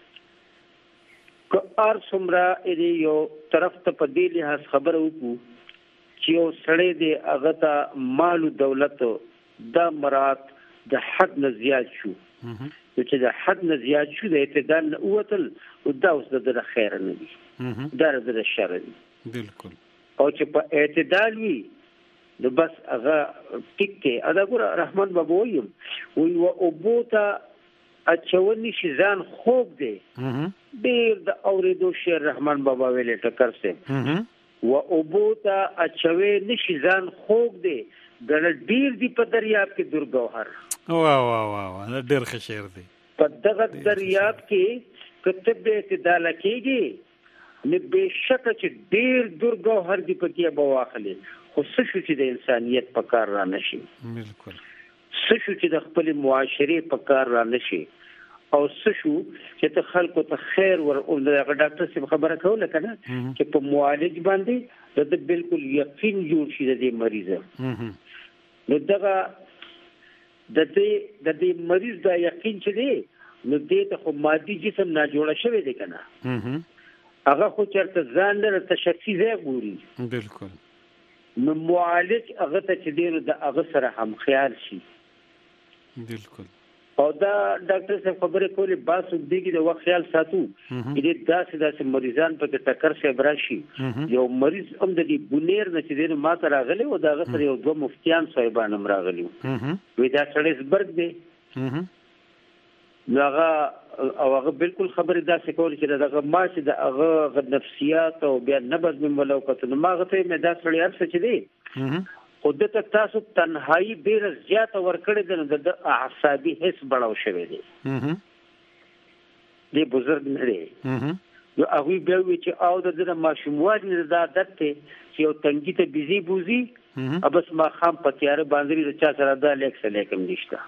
که ار څومره دې یو طرف ته په دې لحاظ خبره وکړو چې یو سړی دې هغه ته مال او دولت دا مراد د حد نه زیات شو چې د حد نه زیات شو د اعتدال نه وتل او دا اوس د خیر نه دي دا د شر دي بالکل او چې په اعتدال وي نو بس هغه ټیک کې ادا ګور رحمان بابا ویم وی او ابوتا اچونی شي ځان خوب دی ډیر د اوریدو شعر رحمان بابا ویلې ټکر سه و ابوتا اچوي نشي ځان خوب دی د ډیر دی په دریاب کې درګوهر واه واه واه دا ډېر ښه شعر دی په دغه دریاب کې کتب اعتدال کېږي نه بهشکه چې ډېر درګوهر دی پکې به واخلي خو څه شو چې د انسانیت په کار را نشي بالکل څه شو چې د خپل معاشري په کار را نشي او څه شو چې ته خلکو ته خیر ور او دغه ډاکټر څه خبره کوله کنه چې په معالج باندې د بالکل یقین جوړ شي د دې مریض نو دغه د دې د دې مریض دا یقین چې دی نو دې ته خو مادي جسم نه جوړ شوی دی کنه هغه خو چرته ځان لري تشخیص یې ګوري بالکل نو معالج هغه ته چې دی د هغه سره هم خیال شي بالکل او دا ډاکټر صاحب خبره کولی باسو دیږي د وخت خیال ساتو دې داسې داسې مریضان په ټکر سره براشي یو مریض هم د دې بونیر نه چې دې ماته راغلی او دا غسر یو دوه مفتیان صاحبان هم راغلی وي دا سړیسبرګ دی هغه او هغه بالکل خبره داسې کولی چې دغه ما چې د هغه نفسیات او بیا نبض مې ملوکت نو ما غته مې دا سړی هر څه چې دی خو د تاسو تنهایی ډیر زیات ورکړی د اعصابي حس بڑاو شوی دی دی بزرګ نه دی یو هغه بیا وی چې او د ماشوموالي نه دا عادت ته چې یو تنګی ته بيزي بوزي ابس ما خام پتیاره باندې د چا سره دا لیکس لیکم نشته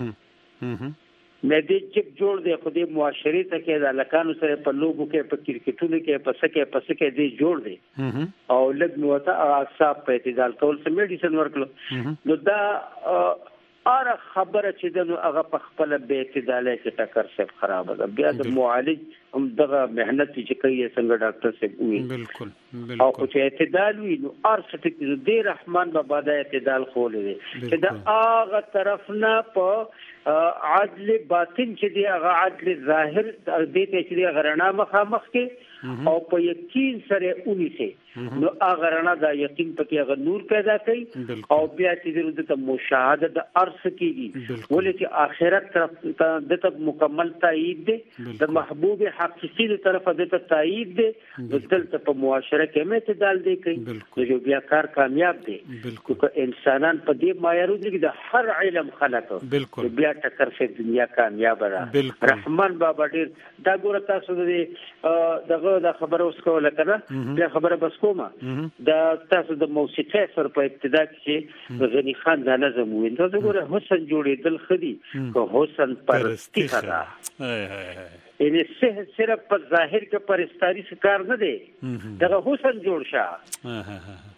مې دې چې جوړ دی خو دې معاشري ته کې د لکانو سره په لوبو کې په کرکټونو کې په سکه په سکه دې جوړ دی او لګ نو ته اعصاب په اعتدال کول سم میډیسن ورکلو نو دا اره خبره چې د هغه په خپل به اعتدال کې ټکر سب خراب ده بیا د معالج هم دغه مهنت چې کوي څنګه ډاکټر سب وي بالکل او چې اعتدال وي نو ارڅ ټیک دې رحمان بابا د اعتدال خولې دي چې دا هغه طرف نه په عدل باطن چې دی هغه عدل ظاهر دې ته چې غرنا مخامخ کې او په یقین سره اونیسه نو هغه رڼا دا یقین پکې هغه نور پیدا کوي او بیا چې د مشاهده د ارث کېږي ولې چې آخرت طرف ته مکمل تایید دی د محبوب حقیقي طرف ته تایید دی دلته په معاشره کې اعتدال دی کوي نو بیا کار کامیاب دی که انسانان په دې معیارونو کې د هر علم خلق بیا ټکر شي دنیا کامیاب را رحمان بابا ډیر دا ګور تاسو دې دغه دا خبره اوس کوله کنه بیا خبره بس کومه دا تاسو د موسیقي سره په ابتدا کې غنی خان دا نظم وین تاسو ګوره حسن جوړېدل خدي که حسن پرستی خدا یعنی صرف په ظاهر کې پرستاری څخه کار نه دی دغه حسن جوړ شه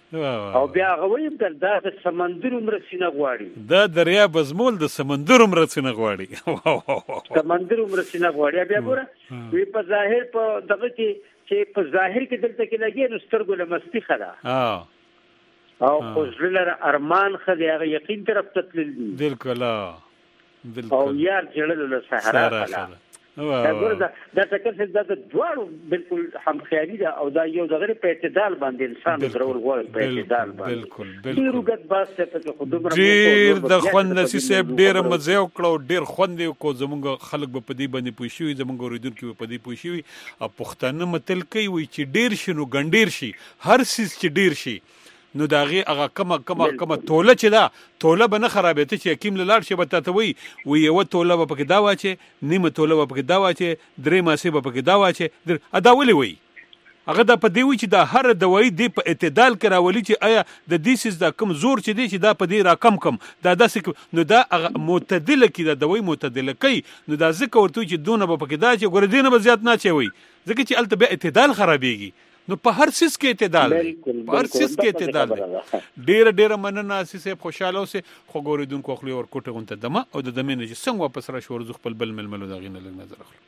او بیا غویم دا د سمندر عمر سینه غواړي دا دریا بزمول د سمندر عمر سینه غواړي سمندر عمر سینه غواړي بیا ګوره وی په ظاهر په دغه کې چې په ظاهر کې دلته کې لګي نو سترګو له مستی خلا او خو زړه ارمان خدای هغه یقین طرف ته تللی بالکل بالکل او یار جړل له صحرا خلا دا ګوره دا دا څنګه چې دا د دوړو بالکل هم خیالي ده او دا یو دغه په اعتدال باندې انسان درول غواړي په اعتدال باندې بالکل بالکل ډیر وګت باس ته په خودمره ډیر د خوند نسی صاحب ډیر مزه وکړو ډیر خوند کو زمونږ خلک په دې باندې پوښیوي زمونږ اوریدونکو په دې پوښیوي او پښتانه متل کوي وي چې ډیر شنو ګنډیر شي هر سیس چې ډیر شي نو داغي هغه کما کما کما توله چې دا توله به نه خرابېته چې حکیم لاړ شي به تاسو وي وي یو توله به پکې دا واچي نیمه توله به پکې دا واچي درې ماسه به پکې دا واچي ادا ولي وي هغه دا په دی وی چې دا هر دوايي دی په اعتدال کې راولي چې آیا د دیسیس دا کم زور چې دی چې دا په دی را کم کم دا داسې نو دا معتدله کې دا دوايي معتدله کوي نو دا ځکه ورته چې دونه به پکې دا چې ګور دینه به زیات نه چي وي ځکه چې الته به اعتدال خرابېږي نو په هر سیس کې اعتدال په هر سیس کې اعتدال ډېر ډېر مننه سیسه خوشاله اوسه خو ګوریدونکو خپل ور کوټه غونته دمه او د دمه نه چې څنګه واپس را شو ورزخ خپل بل ململو دا غینه لږ نظر اخلو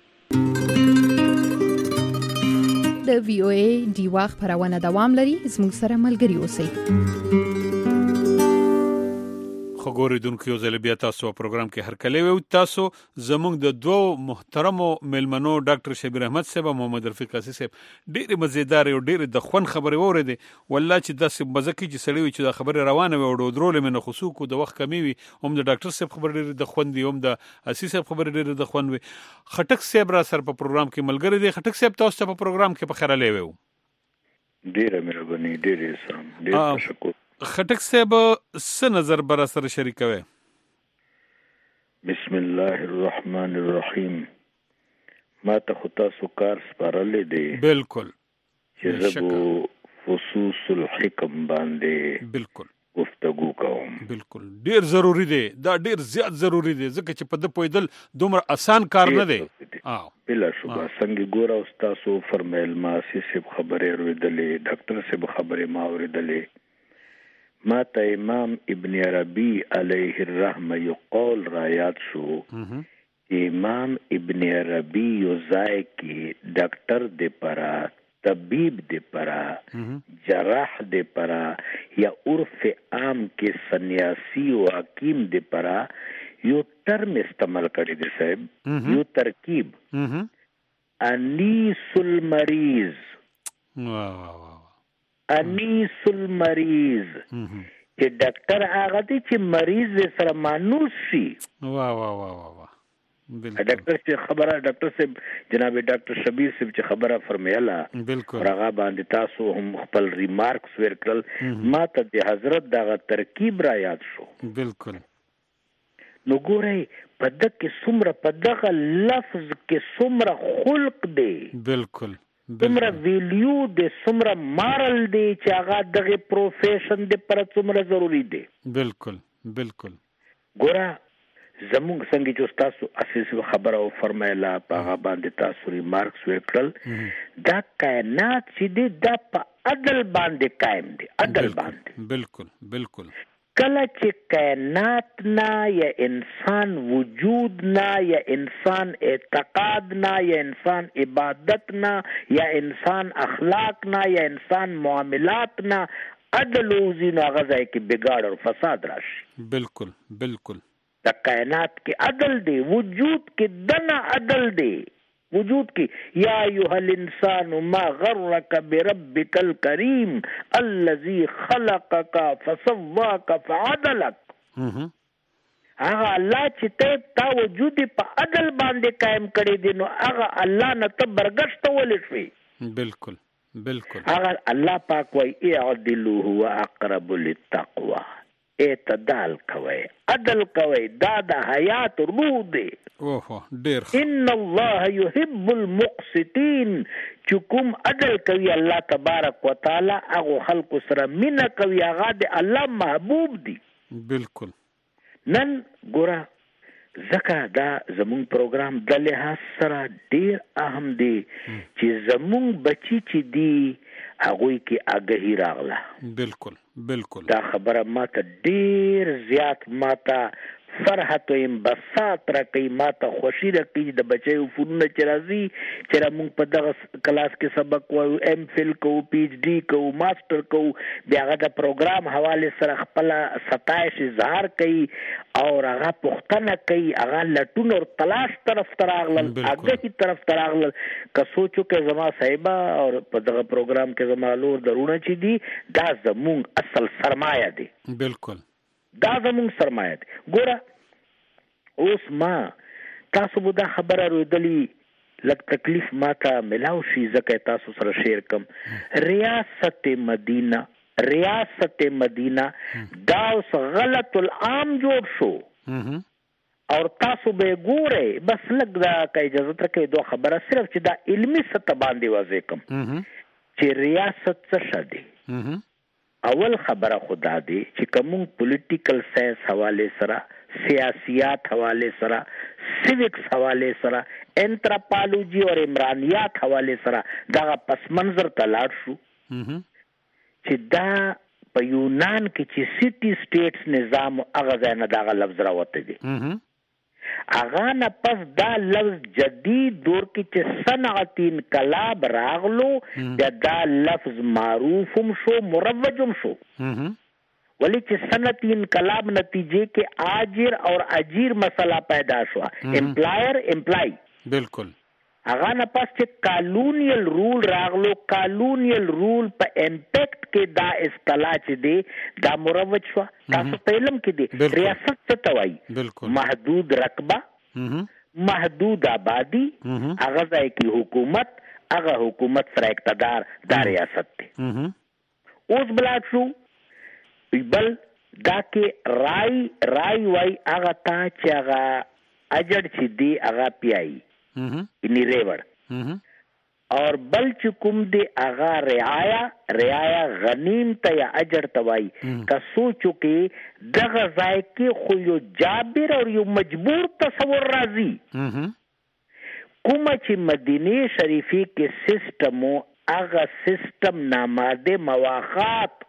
د وی او ای دی واخ پرونه دوام لري زموږ سره ملګری اوسئ خو ګوریدونکو یو ځل بیا تاسو پروګرام کې هر کله وو تاسو زموږ د دوه محترمو ملمنو ډاکټر شبیر احمد صاحب او محمد رفیق قاسی صاحب ډېر مزیدار او ډېر د خون خبرې وره والله چې داسې مزکی چې سړی چې د خبره روانه وي او درول منه خصوصو د وخت کمی وي هم د ډاکټر صاحب خبر ډېر د خون دی هم د اسی صاحب خبر ډېر د خون وي خټک صاحب را سر په پروګرام کې ملګری دی خټک صاحب تاسو په پروګرام کې په خیره لوي ډېر مهرباني ډېر احسان ډېر تشکر خټک صاحب څه نظر بر سره شریکوي بسم الله الرحمن الرحیم ما ته خطا سکار سپارلې دی بالکل چې زبو فصوص الحکم باندې بالکل گفتگو کوم بالکل ډیر ضروری دی دا ډیر زیات ضروری دی ځکه چې په د پویدل دومره آسان کار نه دی اه بلا شبه څنګه ګور او تاسو فرمایل ما سیب خبره اوریدلې ډاکټر سیب خبره ما اوریدلې ما ته امام ابن عربی علیه الرحمه یو قول را یاد شو امام ابن عربی یو ځای کې ډاکټر دی پرا طبیب دی پرا جراح دی پرا یا عرف عام کې سنیاسی او حکیم دی پرا یو ټرم استعمال کړی دی صاحب یو ترکیب انیس المریض واو انیس المریض چې ډاکټر هغه دی چې مریض سره مانوس شي وا وا وا وا ډاکټر چې خبره ډاکټر صاحب جناب ډاکټر شبیر صاحب چې خبره فرمایله بالکل هغه باندې تاسو هم خپل ریمارکس ورکړل ما ته د حضرت دغه ترکیب را یاد شو بالکل نو ګورئ په دغه څومره په دغه لفظ کې څومره خلق دی بالکل څومره ویلیو دی څومره مارل دی چې هغه دغه پروفیشن دی پر څومره ضروری دی بالکل بالکل ګوره زموږ څنګه چې تاسو اساس خبره او فرمایله په هغه باندې تاسو ریمارکس وکړل دا کائنات چې دی دا په عدل باندې قائم دی عدل باندې بالکل بالکل کله چې کائنات نه یا انسان وجود نه یا انسان اعتقاد نه یا انسان عبادت نه یا انسان اخلاق نه یا انسان معاملات نه عدل وزي نو غځای کې بګاړ او فساد راشي بالکل بالکل د کائنات کې عدل دی وجود کې دنه عدل دی وجود کی یا ایها الانسان ما غرك بربك الكريم الذي خلقك فسواك فعدلك هغه الله چې ته تا وجود په عدل باندې قائم کړی دی نو هغه الله نه ته برګشت ولې شوی بالکل بالکل هغه الله پاک وایي اعدلوا هو اقرب للتقوى اعتدال کوي عدل کوي دا د حیات روح دی اوه ډیر ان الله يحب المقسطين چې کوم عدل کوي الله تبارک وتعالى هغه خلق سره مینه کوي هغه د الله محبوب دی بالکل نن ګوره زکه دا زمون پروګرام د لحاظ سره ډیر اهم دی چې زمون بچی چې دی هغه کې اگهی راغله. بالکل بالکل دا خبره ماته ډیر زیات ماته فرحت و انبساط راکوي، ماته خوشي راکوي د بچیو فونونه چې راځي چې موږ په دغه کلاس کې سبق وایو، ایم فل کوو، پی ایچ ډي کوو، ماسټر کوو، بیا هغه د پروګرام حواله سره خپل ستایش اظهار کوي او هغه پوښتنه کوي، هغه لټون او تلاش طرف ته راغلل، هغه طرف ته راغلل. که سوچو کې زما صاحبہ او په دغه پروګرام کې زما لور درونه چې دي دا زموږ اصل سرمایه دی. بالکل دا زموږ سرمایه دی. ګوره اوس ما تاسو به دا خبره رویدلی لږ تکلیف ماته ملاو شي ځکه تاسو سره شیر کم. ریاست مدینه ریاست مدینه دا اوس غلط العام جوړ شو او تاسو به ګوره. بس لږ دا که اجازه ترکې دو خبره صرف چې دا علمي سطح باندې واضح کم چې ریاست څه شی دی. اول خبره خدا دی چې کوم پولیټیکل ساينس حواله سره، سیاسيات حواله سره، سیوکس حواله سره، انتراپالوجي او عمرانيات حواله سره دا پس منظر تلاړ شو چې دا په یونان کې چې سټي سټیټس نظام هغه ځای نه دا لفظ راوته دي. هغه نه پس دا لفظ جدید دور کې چې صنعتي انقلاب راغلو دا, دا لفظ معروف هم شو، مروج هم شو. ولی چې صنعتي انقلاب نتیجه کې آجر اور اجیر مسئلہ پیدا شو، امپلایر امپلائی. بالکل هغه نه پس چې کالونیل رول راغلو، کالونیل رول په امپیکٹ کې دا اصطلاح چې دی دا مروج شو. تاسو په علم کې دی ریاست څه ته وایي؟ محدود رقبه، محدود آبادی، هغه ځای کې حکومت، هغه حکومت سره اقتدار، دا ریاست دی. اوس بلاک شو بل دا کې رای رای وای هغه تا چې هغه اجړ چې دی هغه پیایي انی ریوڑ اور بل چې کوم دی هغه رعایا رعایا غنیم ته یا اجر توای. که سوچو کې دغه ځای کې خو یو جابر او یو مجبور تصور راځي. کومه چې مدینه شریفی کې سیستم او هغه سیستم ناماده مواخات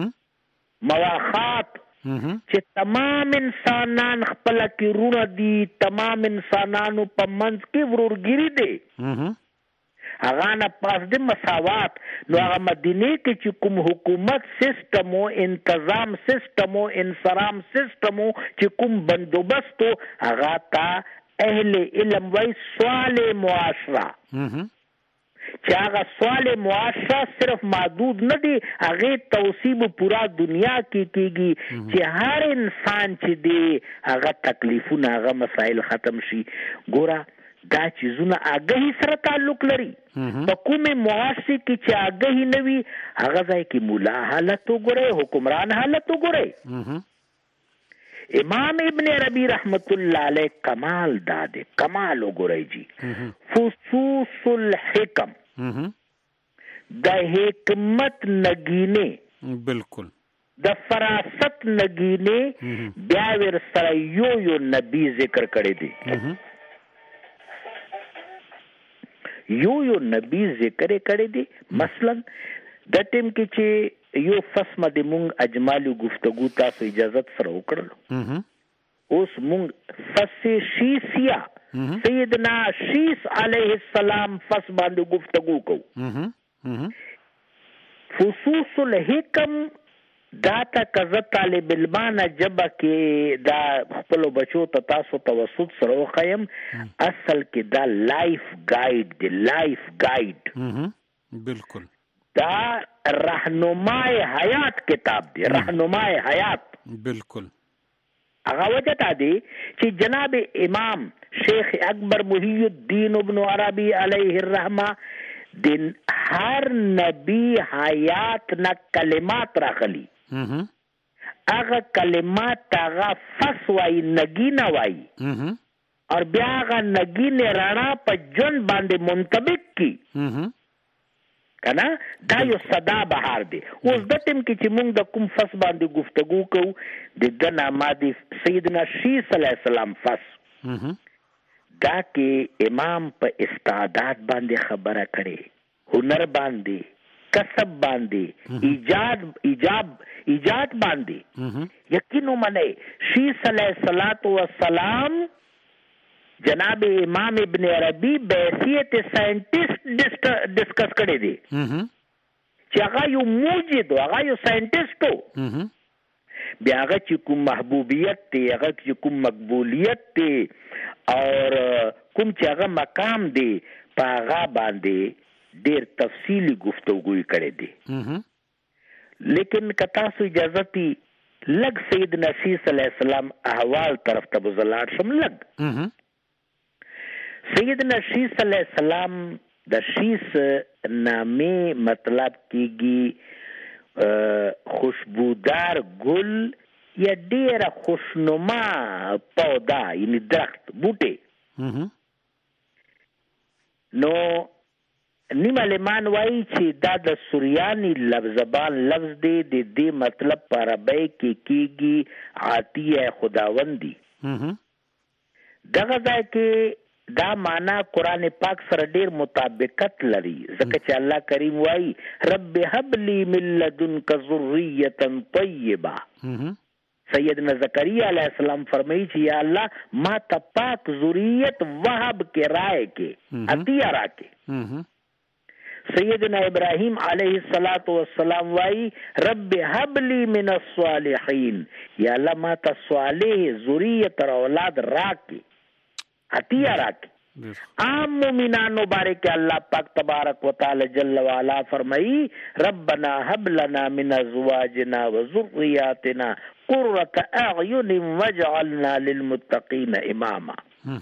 مواخات چې تمام انسانان خپل کې رونه دي، تمام انسانانو په منځ کې ورورګری دي، هغه نه پاس د مساوات. نو هغه مدینه کې چې کوم حکومت سیستم او انتظام سیستم او انصرام سیستم چې کوم بندوبست هغه تا اهل علم وای سوال معاشره چې هغه سوال معاشره صرف محدود نه دی، هغه توصیب پورا دنیا کې کیږي چې هر انسان چې دی هغه تکلیفونه هغه مسائل ختم شي. ګوره دا چیزونه آگهی سره تعلق لري. په کومه معاشره کې چې آگهی نه وي هغه ځای کې مولا حالت وګورئ، حکمران حالت وګورئ. امام ابن عربی رحمت الله علیه کمال داده، کمال وګورئ جی. فصوص الحکم د حکمت نگینه، بالکل د فراست نگینه بیا ور سره یو یو نبی ذکر کړی دی، یو یو نبی ذکر کړی دی. مثلا د ټیم کې چې یو فسمه د مونږ اجمالي گفتگو تاسو اجازت سره وکړلو، اوس مونږ فس شیسیا سیدنا شیس علیہ السلام فس باندې گفتگو کو. فصوص الحکم دا تا کزه طالب علمانه جبه کې دا خپل بچو ته تاسو توسط سره وخیم، اصل کې دا لایف گایډ دی، لایف گایډ. بالکل دا رهنمای حیات کتاب دی، رهنمای حیات. بالکل هغه وجه تا دی چې جناب امام شیخ اکبر محی الدین ابن عربی علیہ الرحمہ دن ہر نبی حیات نہ کلمات راخلی، اغا کلمات اغا فس وائی نگینا وائی اور بیا اغا نگین رانا پا جن باندے منطبق کی کنا دا یو صدا بهار دی. اوس د ټیم کې چې موږ د کوم فس باندې گفتگو کوو د د نامه سیدنا شیس علیہ السلام فس دا کې امام په استعداد باندې خبره کړي، هنر باندې، کسب باندې ایجاد ایجاب ایجاد باندې یقین ومنئ شیخ علیہ الصلوۃ والسلام جناب امام ابن عربی بحیثیت سائنٹسٹ ڈسکس کړی دی چې هغه یو موجد هغه یو سائنٹسٹ بیا هغه چې کوم محبوبیت دی هغه چې کوم مقبولیت دی اور کوم چې هغه مقام دی په هغه باندې ډیر تفصیلی گفتگوی کړی دی لیکن کتا سو اجازه تی لگ سیدنا شیخ علیہ السلام احوال طرف ته بزلار شم لگ سیدنا شیخ علیہ السلام د شیخ نامه مطلب کیږي خوشبودار گل یا ډیره خوشنما پودا یعنی درخت بوټي نو نیمه لمان وایي چې دا د سوریانی لفظ زبان لفظ دی د دې مطلب په عربی کې کیږي عطیه خداوندی دغه ځای کې دا معنا قرآن پاک سره ډیر مطابقت لري ځکه چې الله کریم وایي رب هب لی من لدنک ذریه طیبه سیدنا زکریا علیہ السلام فرمایي چې یا الله ما ته پاک ذریت وهب کې رائے کې عطیه راکې سیدنا ابراہیم علیہ الصلوۃ والسلام وائی رب هب لی من الصالحین یا اللہ ما تا صالح ذریت اور اولاد راکی عطیہ راکی عام مومنان مبارک اللہ پاک تبارک و تعالی جل وعلا فرمائی ربنا هب لنا من ازواجنا وذریاتنا قرۃ اعین واجعلنا للمتقین اماما.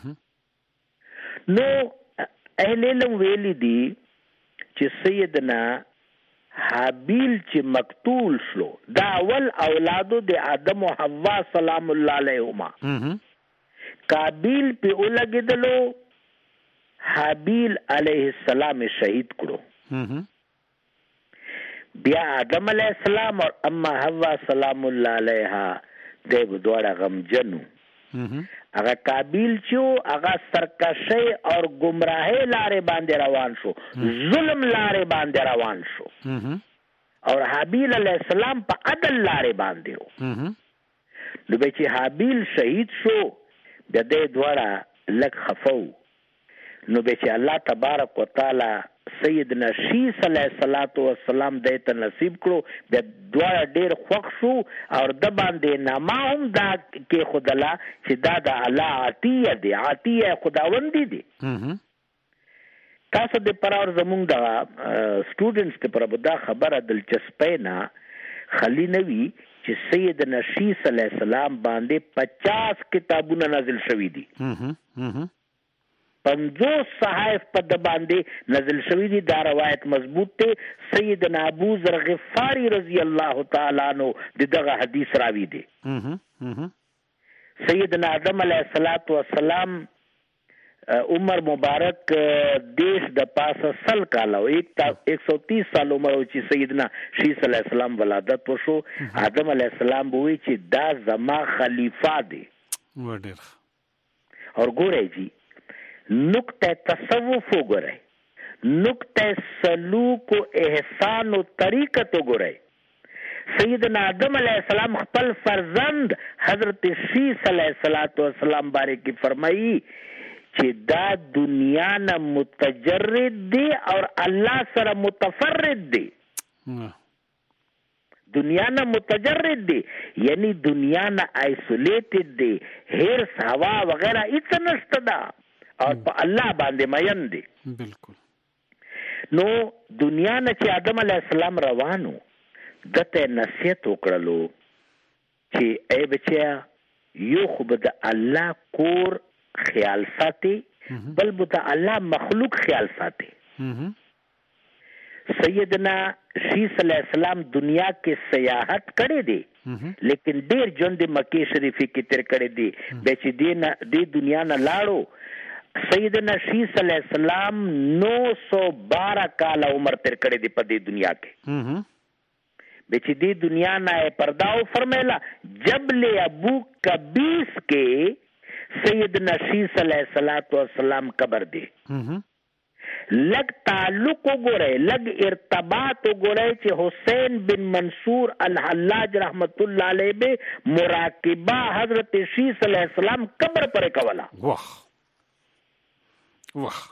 نو اهل علم ویلی دی چې سیدنا حابیل چې مقتول شلو دا اول اولادو د آدم و حوا سلام الله علیهما قابیل په اولګیدلو حابیل علیه السلام شهید کړو بیا آدم علیہ السلام اور اما حوا سلام الله علیها د دوړه غم جنو اگر قابیل چو اگر سرکشی اور گمراہی لارے باندے روان شو ظلم لارے باندے روان شو اور حابیل علیہ السلام پا عدل لارے باندے ہو نو بیچی حابیل شہید شو بیدے دوارا لگ خفو نو بیچی اللہ تبارک و تعالی سیدنا شیخ علیہ الصلوۃ والسلام دیتا نصیب کرو بیا دوارا دیر خوخ شو اور د باندې نامه هم دا کې خدلا چې دا د الله عطیه دی عطیه خداوندی دی تاسو د پر اور زمونږ د سټوډنټس ته پر بدا خبره دلچسپه نه خلی نوی چې سیدنا شیخ علیہ السلام باندې پچاس کتابونه نازل شوی دي پنځوس صحائف په د باندې نازل شوی دي دا روایت مضبوط ته سیدنا ابو ذر غفاری رضی الله تعالی عنہ دغه حدیث راوی دي سیدنا آدم علیہ الصلوۃ والسلام عمر مبارک دیش د پاسه سل کالو ایک سو تیس سال عمر چې سیدنا شیخ علیہ السلام ولادت وشو آدم علیہ السلام بوئی چې دا زما خلیفہ دی اور ګورئ جی نقطہ تصوف ہو گرے نقطہ سلوک و احسان و طریقت ہو گرے سیدنا آدم علیہ السلام خپل فرزند حضرت شیخ علیہ السلام بارے کی فرمائی چې دا دنیا نه متجرد دی اور اللہ سره متفرد دی دنیا نه متجرد دی یعنی دنیا نه آئسولیٹڈ دی ہرس ہوا وغیرہ هیڅ نشته دا اور په الله باندې مین دی بالکل نو دنیا نه چې آدم علیہ السلام روانو دته نصیحت وکړلو چې ای بچیا یو خو به د الله کور خیال ساتي بل به د الله مخلوق خیال ساتي سیدنا شیخ علیہ السلام دنیا کې سیاحت کړې دي لیکن ډیر ژوند مکه شریفه کې تیر کړې دي به چې دې د دنیا نه لاړو سیدنا شیخ علیہ السلام نو سو بارہ کال عمر تیر کړې دي په دې دنیا کې به چې دې دنیا نه پرداو فرمایلا جب لے ابو کا بیس کې سیدنا شیخ علیہ الصلوۃ والسلام قبر دی لګ تعلق وګورئ، لګ ارتباط وګورئ چې حسین بن منصور الحلاج رحمت الله علیه به مراقبه حضرت شیس علیہ السلام قبر پر کولا. واخ واخ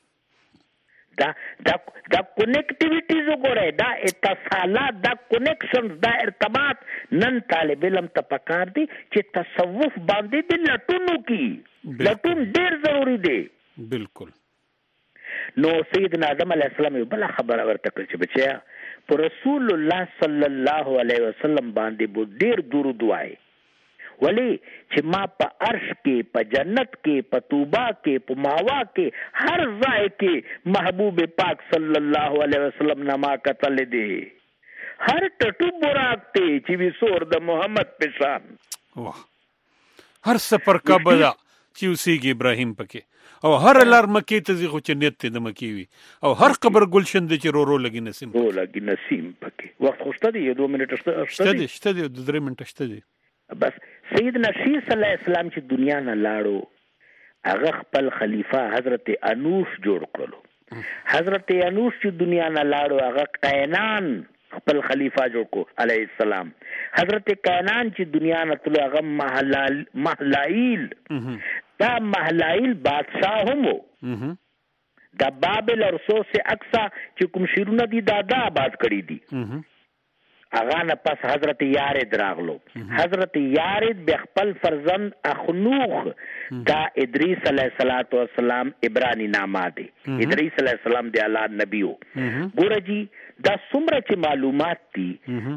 دا دا دا کنیکټیویټیز وګورئ، دا اتصالات، دا کنیکشنز، دا ارتباط نن طالب علم ته پکار دی چې تصوف باندې د لټونو کی لټون ډیر ضروری دی. بالکل. نو سیدنا آدم علیہ السلام یو بل خبره ورته کړ چې بچیا پر رسول الله صلی الله علیه وسلم باندې بو ډیر درود وای، ولی چې ما په عرش کې، په جنت کې، په توبه کې، په ماوا کې، هر ځای کې محبوب پاک صلی الله علیه وسلم نما قتل دی، هر ټټو براق ته چې وی سور د محمد پشان. واه هر سفر کا بلا چې اوسېږي ابراهیم پکې، او هر لار مکی ته ځي خو چې نیت ته د مکی وي، او هر قبر گلشن دی چې رو رو لګي نسیم رو لګي نسیم پکې. وخت خوشته دی، دو منټ شته دی شته دی د درې منټ شته دی. بس سیدنا شیس علیہ السلام چې دنیا نه لاړو، هغه خپل خلیفہ حضرت انوش جوړ کړلو. حضرت انوش چې دنیا نه لاړو، هغه قینان خپل خلیفہ جوړ کو علیہ السلام. حضرت قینان چې دنیا نه تلو، هغه محلائیل، دا محلائیل بادشاہ هم وو، دا بابل اور سو سے اقصا چې کوم شیرونه دي دا دا آباد کړی دي. اغا نه پس حضرت یارد راغلو. حضرت یارد به خپل فرزند اخنوخ، دا ادریس علیہ الصلوۃ والسلام عبرانی نامه دی، ادریس علیہ السلام دی اولاد نبیو. ګوره جی دا څومره چې معلومات دي،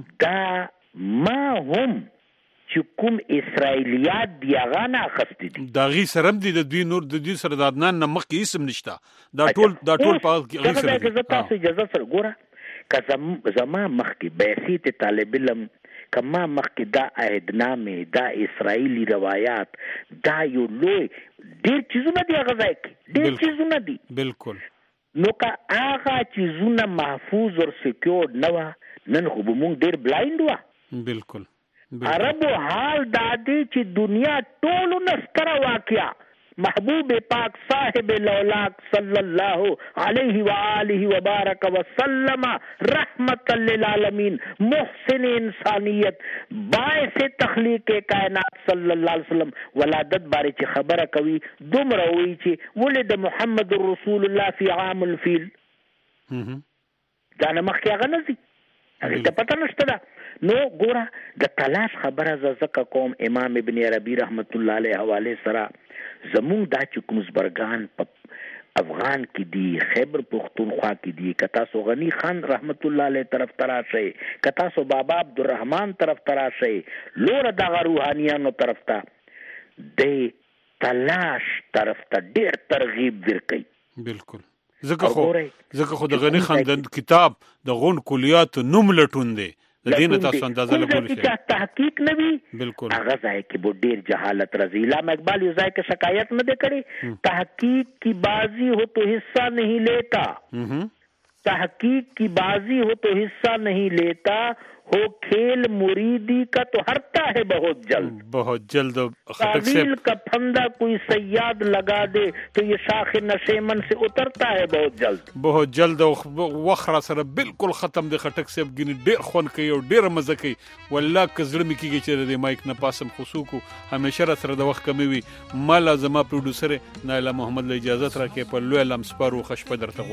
دا ما هم چې کوم اسرائیلیات دی هغه نه اخستې دي، دا غي سرم دي د دوی نور د دوی سره د عدنان نه مخکې اسم نشته، دا ټول دا ټول په غي سره دي. تاسو اجازه سره ګوره که زما مخکې بیسیت طالب علم، کما مخکې دا عهدنامه، دا اسرائیلی روایات، دا یو لوی ډیر چیزونه دي هغه ځای کې، ډیر چیزونه دي. بالکل. نو که هغه چیزونه محفوظ او سکیور نه وه، نن خو به مونږ ډیر بلایند وه. بالکل. عربو حال دا دی چې دنیا ټولو نستره واقعا محبوب پاک صاحب لولاک صلی اللہ علیہ وآلہ وبارک وسلم رحمت للعالمین، محسن انسانیت، باعث تخلیق کائنات صلی اللہ علیہ وسلم ولادت بارے چی خبر کوي دومره وی چې ولد محمد رسول الله فی عام الفیل. دا نه مخکې هغه نه ځي، هغې ته پته نشته ده. نو ګوره د تلاش خبره زه ځکه کوم امام ابن عربي رحمت الله علیه حوالې سره زمونږ دا چې کوم زبرګان په افغان کې دي، خیبر پختونخوا کې دي، که تاسو غنی خان رحمت الله علیه طرف ته راشئ، که تاسو بابا عبدالرحمن طرف ته راشئ، لوره دغه روحانیانو طرف ته د تلاش طرف ته ډېر ترغیب ورکوي. بالکل. ځکه خو ځکه خو د غنی خان د کتاب د غون کلیاتو نوم لټون دی، د دې نه تاسو اندازه لګولی شئ. تحقیق نه وي، بالکل هغه ځای کې به ډېر جهالت راځي. علامه اقبال یو ځای کې شکایت نه دی کړی، تحقیق کی بازی ہو تو حصہ نہیں لیتا، تحقیق کی بازی ہو تو حصہ نہیں لیتا، ہو کھیل مریدی کا تو ہرتا ہے بہت جلد، بہت جلد. تعویل کا پھندا کوئی صیاد لگا دے تو یہ شاخ نشیمن سے اترتا ہے بہت جلد، بہت جلد. وخت را سره بالکل ختم دی. خټک صاحب ګینه ډېر خوند کوي او ډېره مزه کوي. والله که زړه مې کېږي چې د مایک نه پاسم خصوصو همیشه را سره د وخت کمی وي. مالا زما پروډوسر نایله محمد له اجازت راکړي، په لوی لم سپارو خشپه درته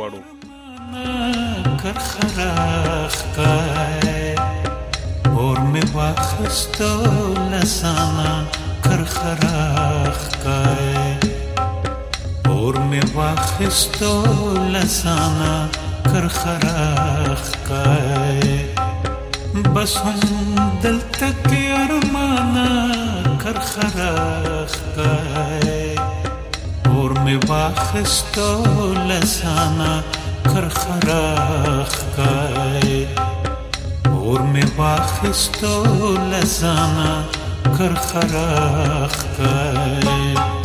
غواړو. کر خراخ کای اور میں واخستو لسانا کر خراخ کای اور میں واخستو لسانا کر خراخ کای بس هم دل تک ارمانا کر خراخ کای اور میں واخستو لسانا کر خراخ کای اور میں واخستو لسانا کر خراخ کای